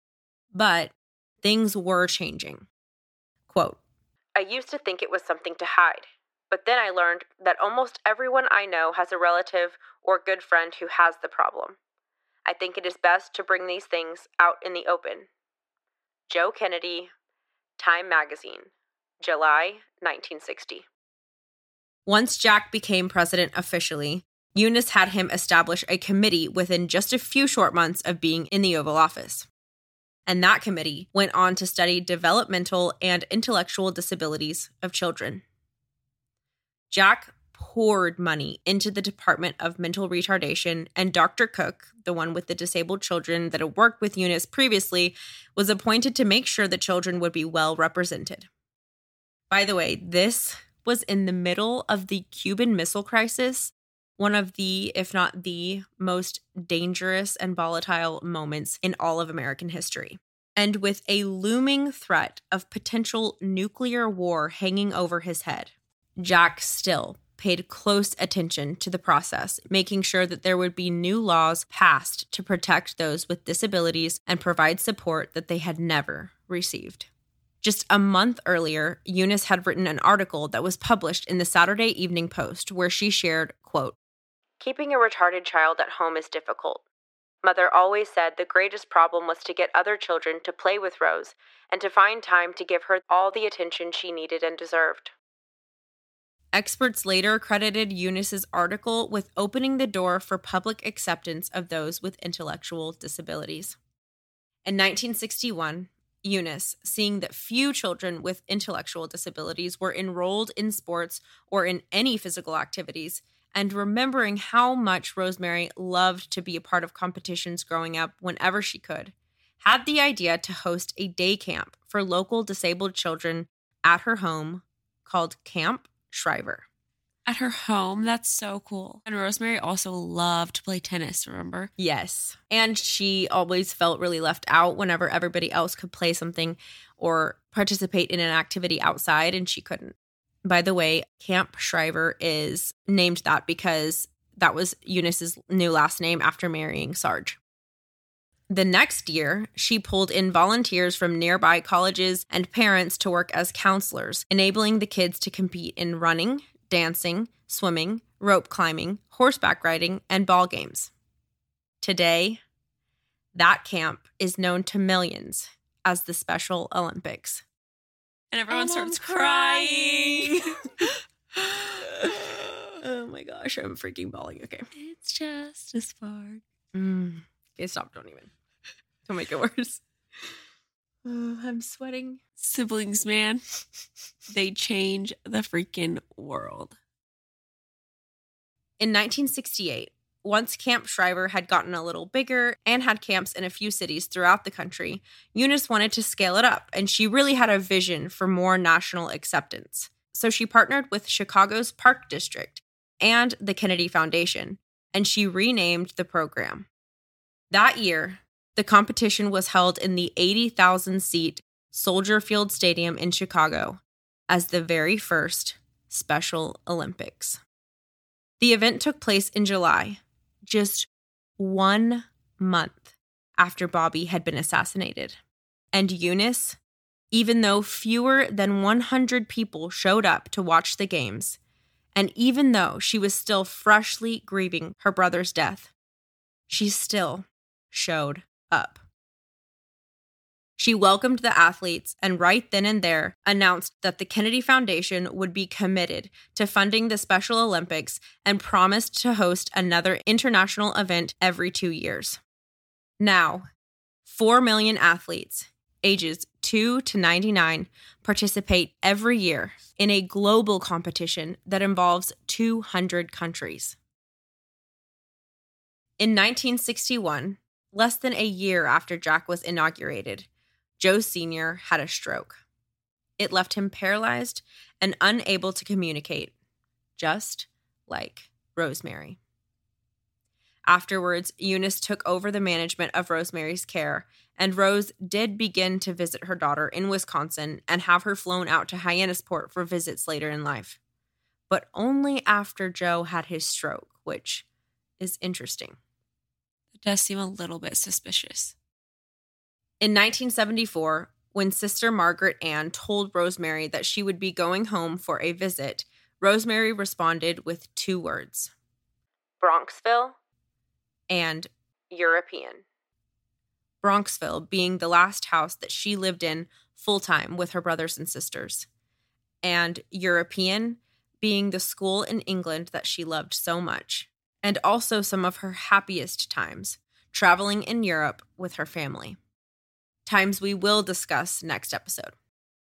But things were changing. Quote, "I used to think it was something to hide.
But then I learned that almost everyone I know has a relative or good friend who has the problem. I think it is best to bring these things out in the open. Joe Kennedy, Time Magazine, July nineteen sixty.
Once Jack became president officially, Eunice had him establish a committee within just a few short months of being in the Oval Office. And that committee went on to study developmental and intellectual disabilities of children. Jack poured money into the Department of Mental Retardation, and Doctor Cook, the one with the disabled children that had worked with Eunice previously, was appointed to make sure the children would be well represented. By the way, this was in the middle of the Cuban Missile Crisis, one of the, if not the, most dangerous and volatile moments in all of American history. And with a looming threat of potential nuclear war hanging over his head, Jack still paid close attention to the process, making sure that there would be new laws passed to protect those with disabilities and provide support that they had never received. Just a month earlier, Eunice had written an article that was published in the Saturday Evening Post where she shared, quote,
"Keeping a retarded child at home is difficult. Mother always said the greatest problem was to get other children to play with Rose and to find time to give her all the attention she needed and deserved."
Experts later credited Eunice's article with opening the door for public acceptance of those with intellectual disabilities. In nineteen sixty-one, Eunice, seeing that few children with intellectual disabilities were enrolled in sports or in any physical activities, and remembering how much Rosemary loved to be a part of competitions growing up whenever she could, had the idea to host a day camp for local disabled children at her home called Camp Shriver.
At her home? That's so cool. And Rosemary also loved to play tennis, remember?
Yes. And she always felt really left out whenever everybody else could play something or participate in an activity outside, and she couldn't. By the way, Camp Shriver is named that because that was Eunice's new last name after marrying Sarge. The next year, she pulled in volunteers from nearby colleges and parents to work as counselors, enabling the kids to compete in running, dancing, swimming, rope climbing, horseback riding, and ball games. Today, that camp is known to millions as the Special Olympics.
And everyone and starts crying.
Oh my gosh, I'm freaking bawling. Okay.
It's just a spark.
Mm. Okay, stop. Don't even. Don't make it worse. Oh, I'm sweating.
Siblings, man. They change the freaking world.
In nineteen sixty-eight, once Camp Shriver had gotten a little bigger and had camps in a few cities throughout the country, Eunice wanted to scale it up, and she really had a vision for more national acceptance. So she partnered with Chicago's Park District and the Kennedy Foundation, and she renamed the program. That year, the competition was held in the eighty thousand seat Soldier Field Stadium in Chicago as the very first Special Olympics. The event took place in July, just one month after Bobby had been assassinated. And Eunice, even though fewer than one hundred people showed up to watch the games, and even though she was still freshly grieving her brother's death, she still showed up. She welcomed the athletes and right then and there announced that the Kennedy Foundation would be committed to funding the Special Olympics and promised to host another international event every two years. Now, four million athletes, ages two to ninety-nine, participate every year in a global competition that involves two hundred countries. In nineteen sixty-one, less than a year after Jack was inaugurated, Joe Senior had a stroke. It left him paralyzed and unable to communicate, just like Rosemary. Afterwards, Eunice took over the management of Rosemary's care, and Rose did begin to visit her daughter in Wisconsin and have her flown out to Hyannisport for visits later in life. But only after Joe had his stroke, which is interesting.
It does seem a little bit suspicious.
In nineteen seventy-four, when Sister Margaret Ann told Rosemary that she would be going home for a visit, Rosemary responded with two words:
Bronxville
and
European.
Bronxville being the last house that she lived in full-time with her brothers and sisters, and European being the school in England that she loved so much, and also some of her happiest times, traveling in Europe with her family. Times we will discuss next episode.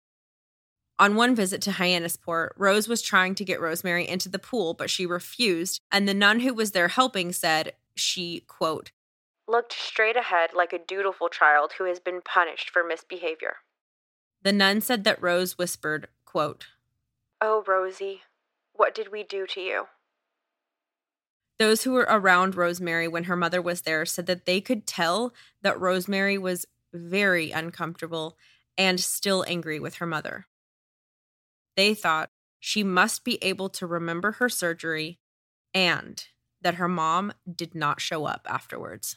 On one visit to Hyannisport, Rose was trying to get Rosemary into the pool, but she refused, and the nun who was there helping said she, quote,
looked straight ahead like a dutiful child who has been punished for misbehavior.
The nun said that Rose whispered, quote,
oh, Rosie, what did we do to you?
Those who were around Rosemary when her mother was there said that they could tell that Rosemary was very uncomfortable and still angry with her mother. They thought she must be able to remember her surgery and that her mom did not show up afterwards.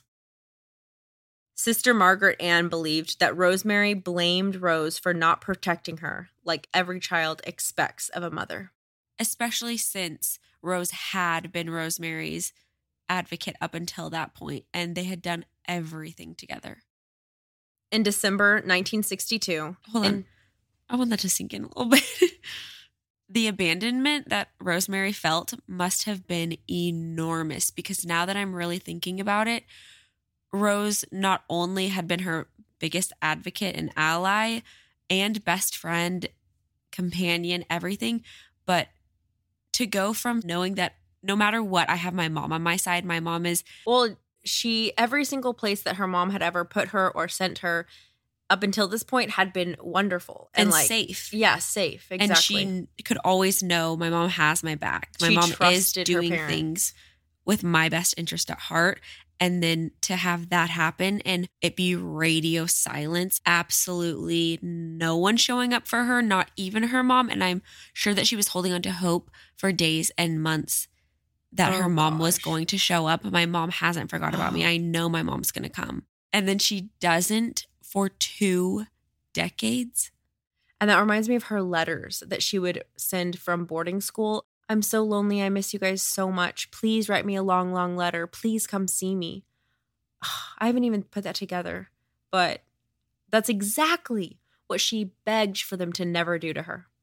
Sister Margaret Ann believed that Rosemary blamed Rose for not protecting her, like every child expects of a mother.
Especially since Rose had been Rosemary's advocate up until that point, and they had done everything together.
In December nineteen sixty-two...
Hold on. In- I want that to sink in a little bit. The abandonment that Rosemary felt must have been enormous, because now that I'm really thinking about it, Rose not only had been her biggest advocate and ally and best friend, companion, everything, but to go from knowing that no matter what, I have my mom on my side, my mom is...
Well, she, every single place that her mom had ever put her or sent her up until this point had been wonderful.
And,
and like,
safe.
Yeah, safe, exactly.
And she could always know my mom has my back. My
she
mom is doing
her
things with my best interest at heart. And then to have that happen and it be radio silence, absolutely no one showing up for her, not even her mom. And I'm sure that she was holding on to hope for days and months that oh, her mom gosh. was going to show up. My mom hasn't forgot about me. I know my mom's going to come. And then she doesn't for two decades.
And that reminds me of her letters that she would send from boarding school. I'm so lonely. I miss you guys so much. Please write me a long, long letter. Please come see me. I haven't even put that together, but that's exactly what she begged for them to never do to her.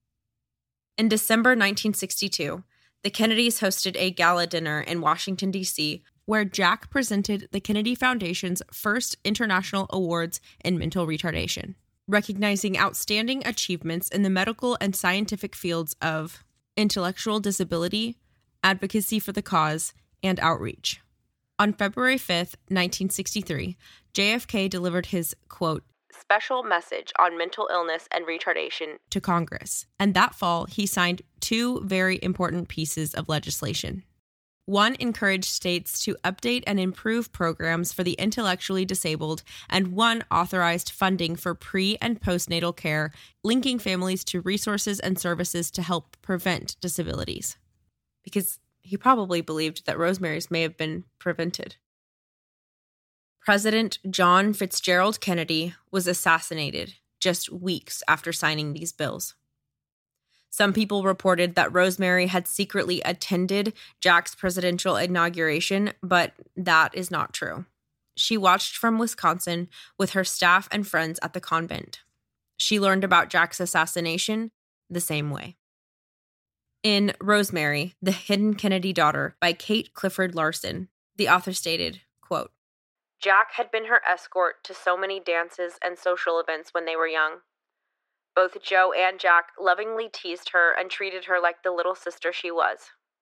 In December nineteen sixty-two, the Kennedys hosted a gala dinner in Washington, D C, where Jack presented the Kennedy Foundation's first international awards in mental retardation, recognizing outstanding achievements in the medical and scientific fields of intellectual disability, advocacy for the cause, and outreach. On February fifth, nineteen sixty-three, J F K delivered his, quote,
special message on mental illness and retardation
to Congress, and that fall he signed two very important pieces of legislation. One encouraged states to update and improve programs for the intellectually disabled, and one authorized funding for pre- and postnatal care, linking families to resources and services to help prevent disabilities. Because he probably believed that Rosemary's may have been prevented. President John Fitzgerald Kennedy was assassinated just weeks after signing these bills. Some people reported that Rosemary had secretly attended Jack's presidential inauguration, but that is not true. She watched from Wisconsin with her staff and friends at the convent. She learned about Jack's assassination the same way. In Rosemary, the Hidden Kennedy Daughter by Kate Clifford Larson, the author stated, quote,
Jack had been her escort to so many dances and social events when they were young. Both Joe and Jack lovingly teased her and treated her like the little sister she was.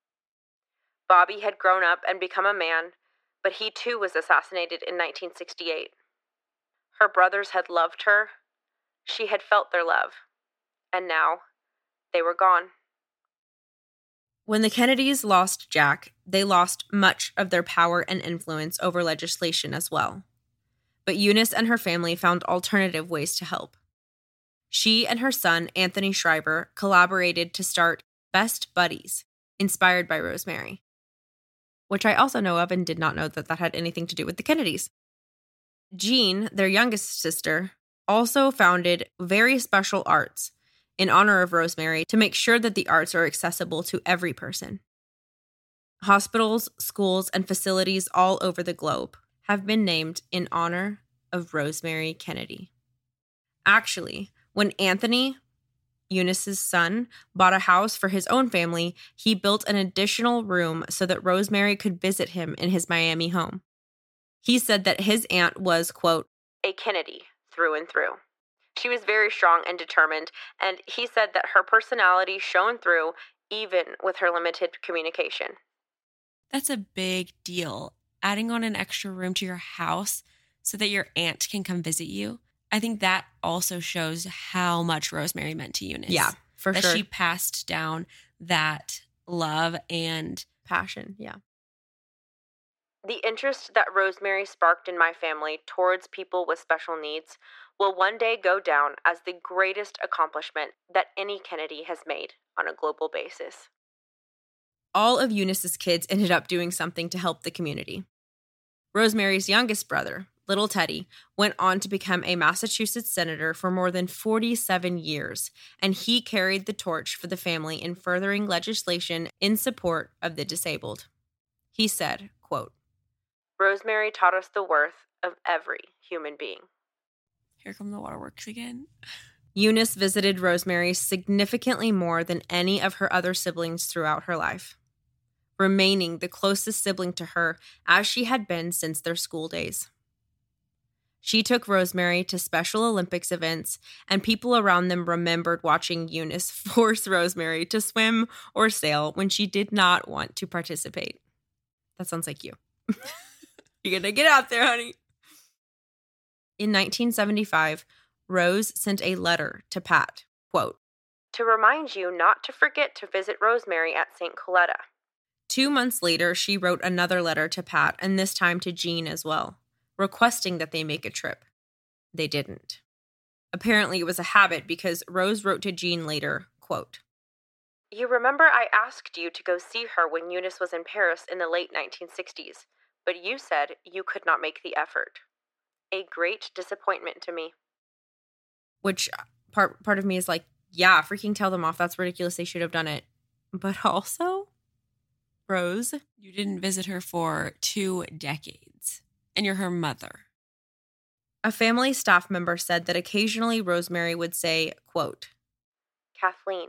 Bobby had grown up and become a man, but he too was assassinated in nineteen sixty-eight. Her brothers had loved her. She had felt their love. And now, they were gone.
When the Kennedys lost Jack, they lost much of their power and influence over legislation as well. But Eunice and her family found alternative ways to help. She and her son, Anthony Schreiber, collaborated to start Best Buddies, inspired by Rosemary, which I also know of and did not know that that had anything to do with the Kennedys. Jean, their youngest sister, also founded Very Special Arts, in honor of Rosemary to make sure that the arts are accessible to every person. Hospitals, schools, and facilities all over the globe have been named in honor of Rosemary Kennedy. Actually, when Anthony, Eunice's son, bought a house for his own family, he built an additional room so that Rosemary could visit him in his Miami home. He said that his aunt was, quote,
a Kennedy through and through. She was very strong and determined, and he said that her personality shone through even with her limited communication.
That's a big deal. Adding on an extra room to your house so that your aunt can come visit you. I think that also shows how much Rosemary meant to Eunice.
Yeah, for
that
sure.
That she passed down that love and
passion, yeah.
The interest that Rosemary sparked in my family towards people with special needs will one day go down as the greatest accomplishment that any Kennedy has made on a global basis.
All of Eunice's kids ended up doing something to help the community. Rosemary's youngest brother, little Teddy, went on to become a Massachusetts senator for more than forty-seven years, and he carried the torch for the family in furthering legislation in support of the disabled. He said, quote,
Rosemary taught us the worth of every human being.
Here come the waterworks again.
Eunice visited Rosemary significantly more than any of her other siblings throughout her life, remaining the closest sibling to her as she had been since their school days. She took Rosemary to Special Olympics events, and people around them remembered watching Eunice force Rosemary to swim or sail when she did not want to participate. That sounds like you. You're gonna get out there, honey. In nineteen seventy-five, Rose sent a letter to Pat, quote,
to remind you not to forget to visit Rosemary at Saint Coletta.
Two months later, she wrote another letter to Pat, and this time to Jean as well, requesting that they make a trip. They didn't. Apparently, it was a habit because Rose wrote to Jean later, quote,
you remember I asked you to go see her when Eunice was in Paris in the late nineteen sixties, but you said you could not make the effort. A great disappointment to me.
Which part part of me is like, yeah, freaking tell them off. That's ridiculous. They should have done it. But also, Rose,
you didn't visit her for two decades, and you're her mother.
A family staff member said that occasionally Rosemary would say, quote,
Kathleen.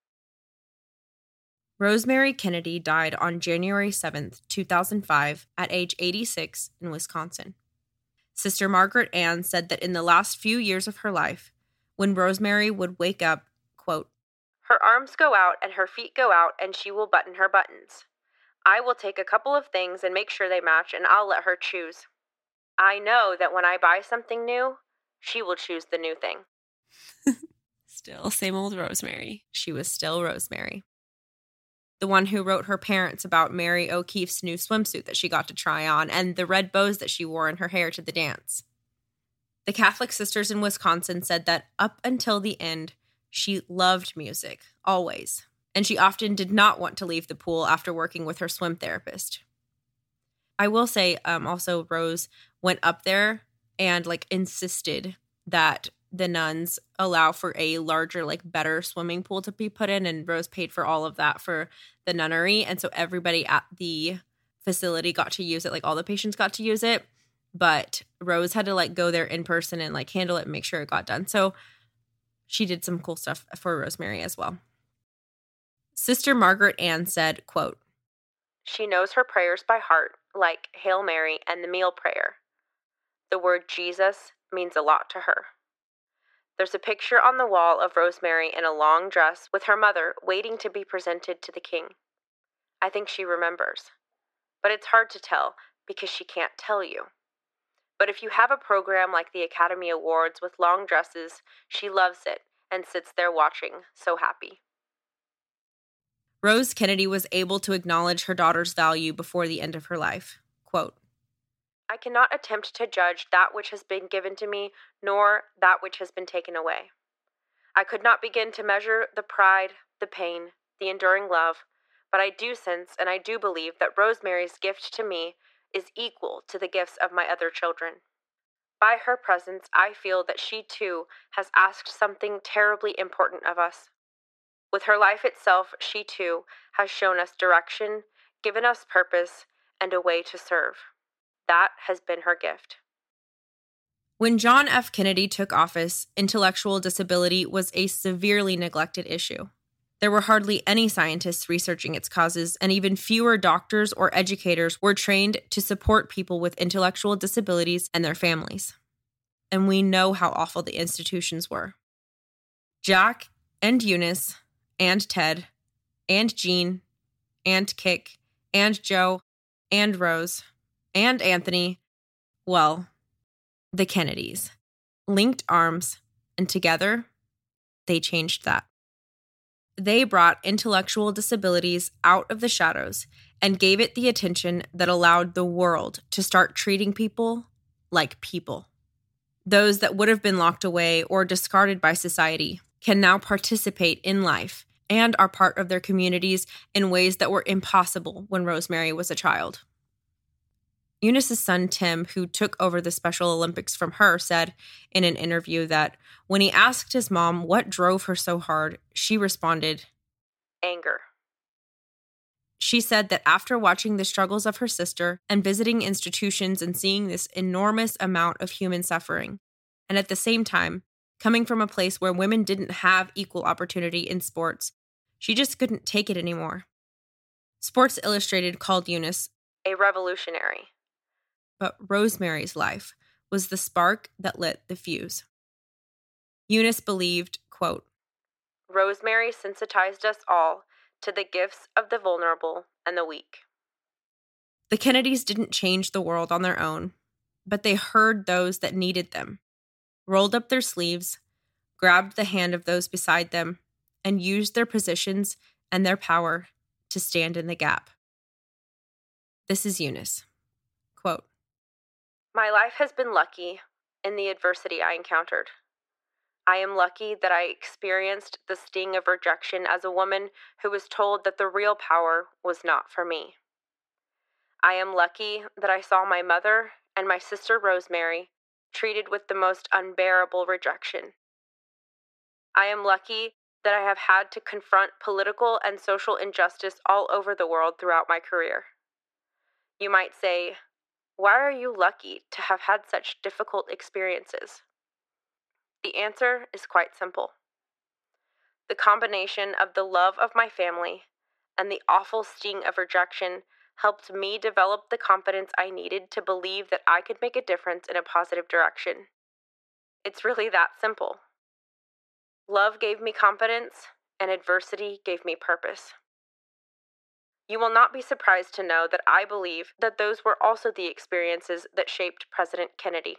Rosemary Kennedy died on January seventh, two thousand five, at age eighty-six in Wisconsin. Sister Margaret Ann said that in the last few years of her life, when Rosemary would wake up, quote,
her arms go out and her feet go out and she will button her buttons. I will take a couple of things and make sure they match and I'll let her choose. I know that when I buy something new, she will choose the new thing.
Still, same old Rosemary.
She was still Rosemary. The one who wrote her parents about Mary O'Keefe's new swimsuit that she got to try on and the red bows that she wore in her hair to the dance. The Catholic sisters in Wisconsin said that up until the end, she loved music, always, and she often did not want to leave the pool after working with her swim therapist. I will say, um, also, Rose went up there and, like, insisted that the nuns allow for a larger, like, better swimming pool to be put in, and Rose paid for all of that for the nunnery, and so everybody at the facility got to use it, like, all the patients got to use it, but Rose had to, like, go there in person and, like, handle it and make sure it got done, so she did some cool stuff for Rosemary as well. Sister Margaret Ann said, quote,
she knows her prayers by heart, like Hail Mary and the meal prayer. The word Jesus means a lot to her. There's a picture on the wall of Rosemary in a long dress with her mother waiting to be presented to the king. I think she remembers. But it's hard to tell because she can't tell you. But if you have a program like the Academy Awards with long dresses, she loves it and sits there watching, so happy.
Rose Kennedy was able to acknowledge her daughter's value before the end of her life. Quote,
I cannot attempt to judge that which has been given to me, nor that which has been taken away. I could not begin to measure the pride, the pain, the enduring love, but I do sense and I do believe that Rosemary's gift to me is equal to the gifts of my other children. By her presence, I feel that she too has asked something terribly important of us. With her life itself, she too has shown us direction, given us purpose, and a way to serve. That has been her gift.
When John F. Kennedy took office, intellectual disability was a severely neglected issue. There were hardly any scientists researching its causes, and even fewer doctors or educators were trained to support people with intellectual disabilities and their families. And we know how awful the institutions were. Jack and Eunice and Ted and Jean and Kik and Joe and Rose and Anthony, well, the Kennedys, linked arms, and together, they changed that. They brought intellectual disabilities out of the shadows and gave it the attention that allowed the world to start treating people like people. Those that would have been locked away or discarded by society can now participate in life and are part of their communities in ways that were impossible when Rosemary was a child. Eunice's son, Tim, who took over the Special Olympics from her, said in an interview that when he asked his mom what drove her so hard, she responded,
"Anger."
She said that after watching the struggles of her sister and visiting institutions and seeing this enormous amount of human suffering, and at the same time, coming from a place where women didn't have equal opportunity in sports, she just couldn't take it anymore. Sports Illustrated called Eunice
a revolutionary.
But Rosemary's life was the spark that lit the fuse. Eunice believed, quote,
"Rosemary sensitized us all to the gifts of the vulnerable and the weak."
The Kennedys didn't change the world on their own, but they heard those that needed them, rolled up their sleeves, grabbed the hand of those beside them, and used their positions and their power to stand in the gap. This is Eunice. Quote,
"My life has been lucky in the adversity I encountered. I am lucky that I experienced the sting of rejection as a woman who was told that the real power was not for me. I am lucky that I saw my mother and my sister Rosemary treated with the most unbearable rejection. I am lucky that I have had to confront political and social injustice all over the world throughout my career. You might say, why are you lucky to have had such difficult experiences? The answer is quite simple. The combination of the love of my family and the awful sting of rejection helped me develop the confidence I needed to believe that I could make a difference in a positive direction. It's really that simple. Love gave me confidence, and adversity gave me purpose. You will not be surprised to know that I believe that those were also the experiences that shaped President Kennedy.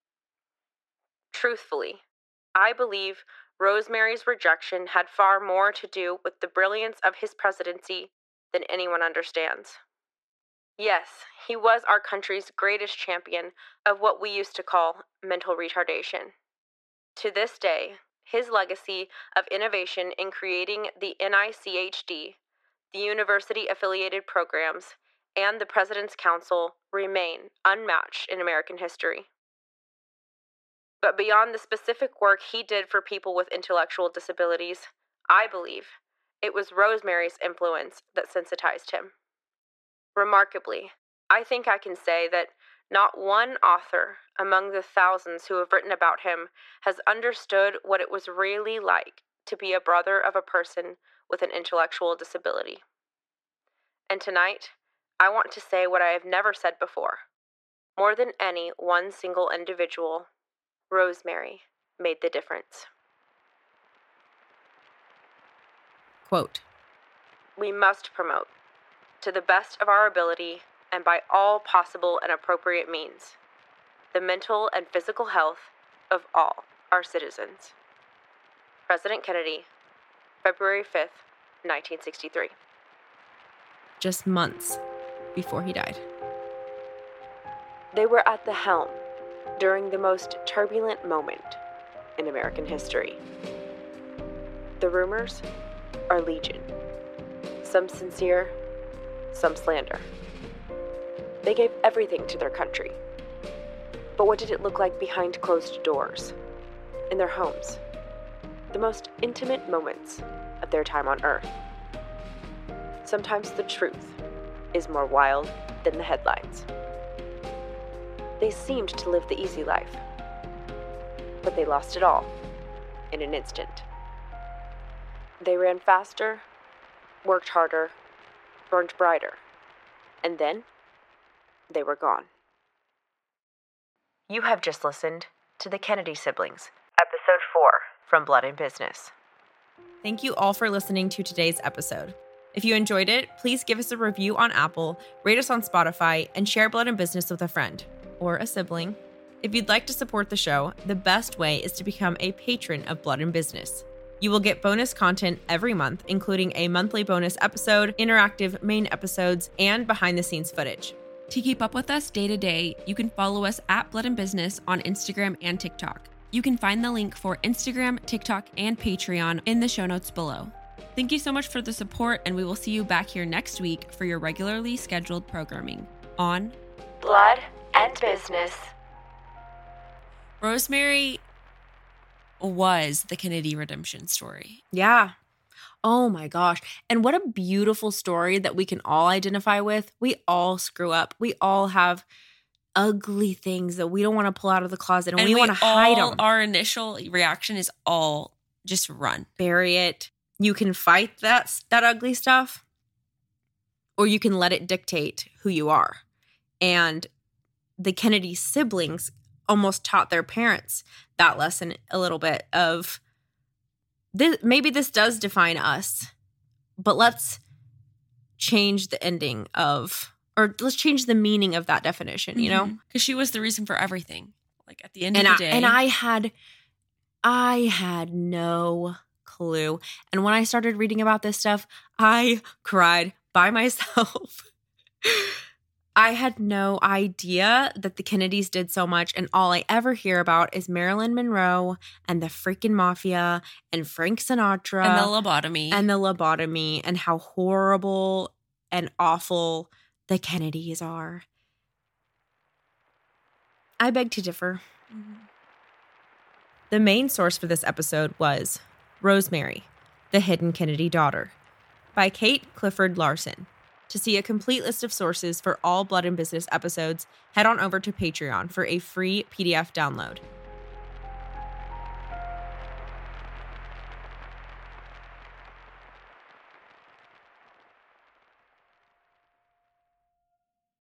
Truthfully, I believe Rosemary's rejection had far more to do with the brilliance of his presidency than anyone understands. Yes, he was our country's greatest champion of what we used to call mental retardation. To this day, his legacy of innovation in creating the N I C H D, the university-affiliated programs, and the President's Council remain unmatched in American history. But beyond the specific work he did for people with intellectual disabilities, I believe it was Rosemary's influence that sensitized him. Remarkably, I think I can say that not one author among the thousands who have written about him has understood what it was really like to be a brother of a person with an intellectual disability. And tonight, I want to say what I have never said before. More than any one single individual, Rosemary made the difference.
Quote,
"We must promote, to the best of our ability and by all possible and appropriate means, the mental and physical health of all our citizens." President Kennedy, February fifth, nineteen sixty-three.
Just months before he died.
They were at the helm during the most turbulent moment in American history. The rumors are legion, some sincere, some slander. They gave everything to their country. But what did it look like behind closed doors? In their homes? The most intimate moments of their time on Earth. Sometimes the truth is more wild than the headlines. They seemed to live the easy life, but they lost it all in an instant. They ran faster, worked harder, burned brighter, and then they were gone. You have just listened to The Kennedy Siblings, Episode four from Blood and Business.
Thank you all for listening to today's episode. If you enjoyed it, please give us a review on Apple, rate us on Spotify, and share Blood and Business with a friend or a sibling. If you'd like to support the show, the best way is to become a patron of Blood and Business. You will get bonus content every month, including a monthly bonus episode, interactive main episodes, and behind-the-scenes footage.
To keep up with us day to day, you can follow us at Blood and Business on Instagram and TikTok. You can find the link for Instagram, TikTok, and Patreon in the show notes below. Thank you so much for the support, and we will see you back here next week for your regularly scheduled programming on
Blood and Business.
Rosemary was the Kennedy redemption story.
Yeah. Oh my gosh. And what a beautiful story that we can all identify with. We all screw up. We all have ugly things that we don't want to pull out of the closet, and, and we, we want to hide them.
Our initial reaction is all just run.
Bury it. You can fight that, that ugly stuff, or you can let it dictate who you are. And the Kennedy siblings almost taught their parents that lesson a little bit of this, maybe this does define us, but let's change the ending of, or let's change the meaning of that definition, you know?
Because she was the reason for everything. Like at the end
and
of
I,
the day.
And I had, I had no clue. And when I started reading about this stuff, I cried by myself. I had no idea that the Kennedys did so much, and all I ever hear about is Marilyn Monroe and the freaking mafia and Frank Sinatra.
And the lobotomy.
And the lobotomy and how horrible and awful the Kennedys are. I beg to differ. Mm-hmm. The main source for this episode was Rosemary, the Hidden Kennedy Daughter, by Kate Clifford Larson. To see a complete list of sources for all Blood and Business episodes, head on over to Patreon for a free P D F download.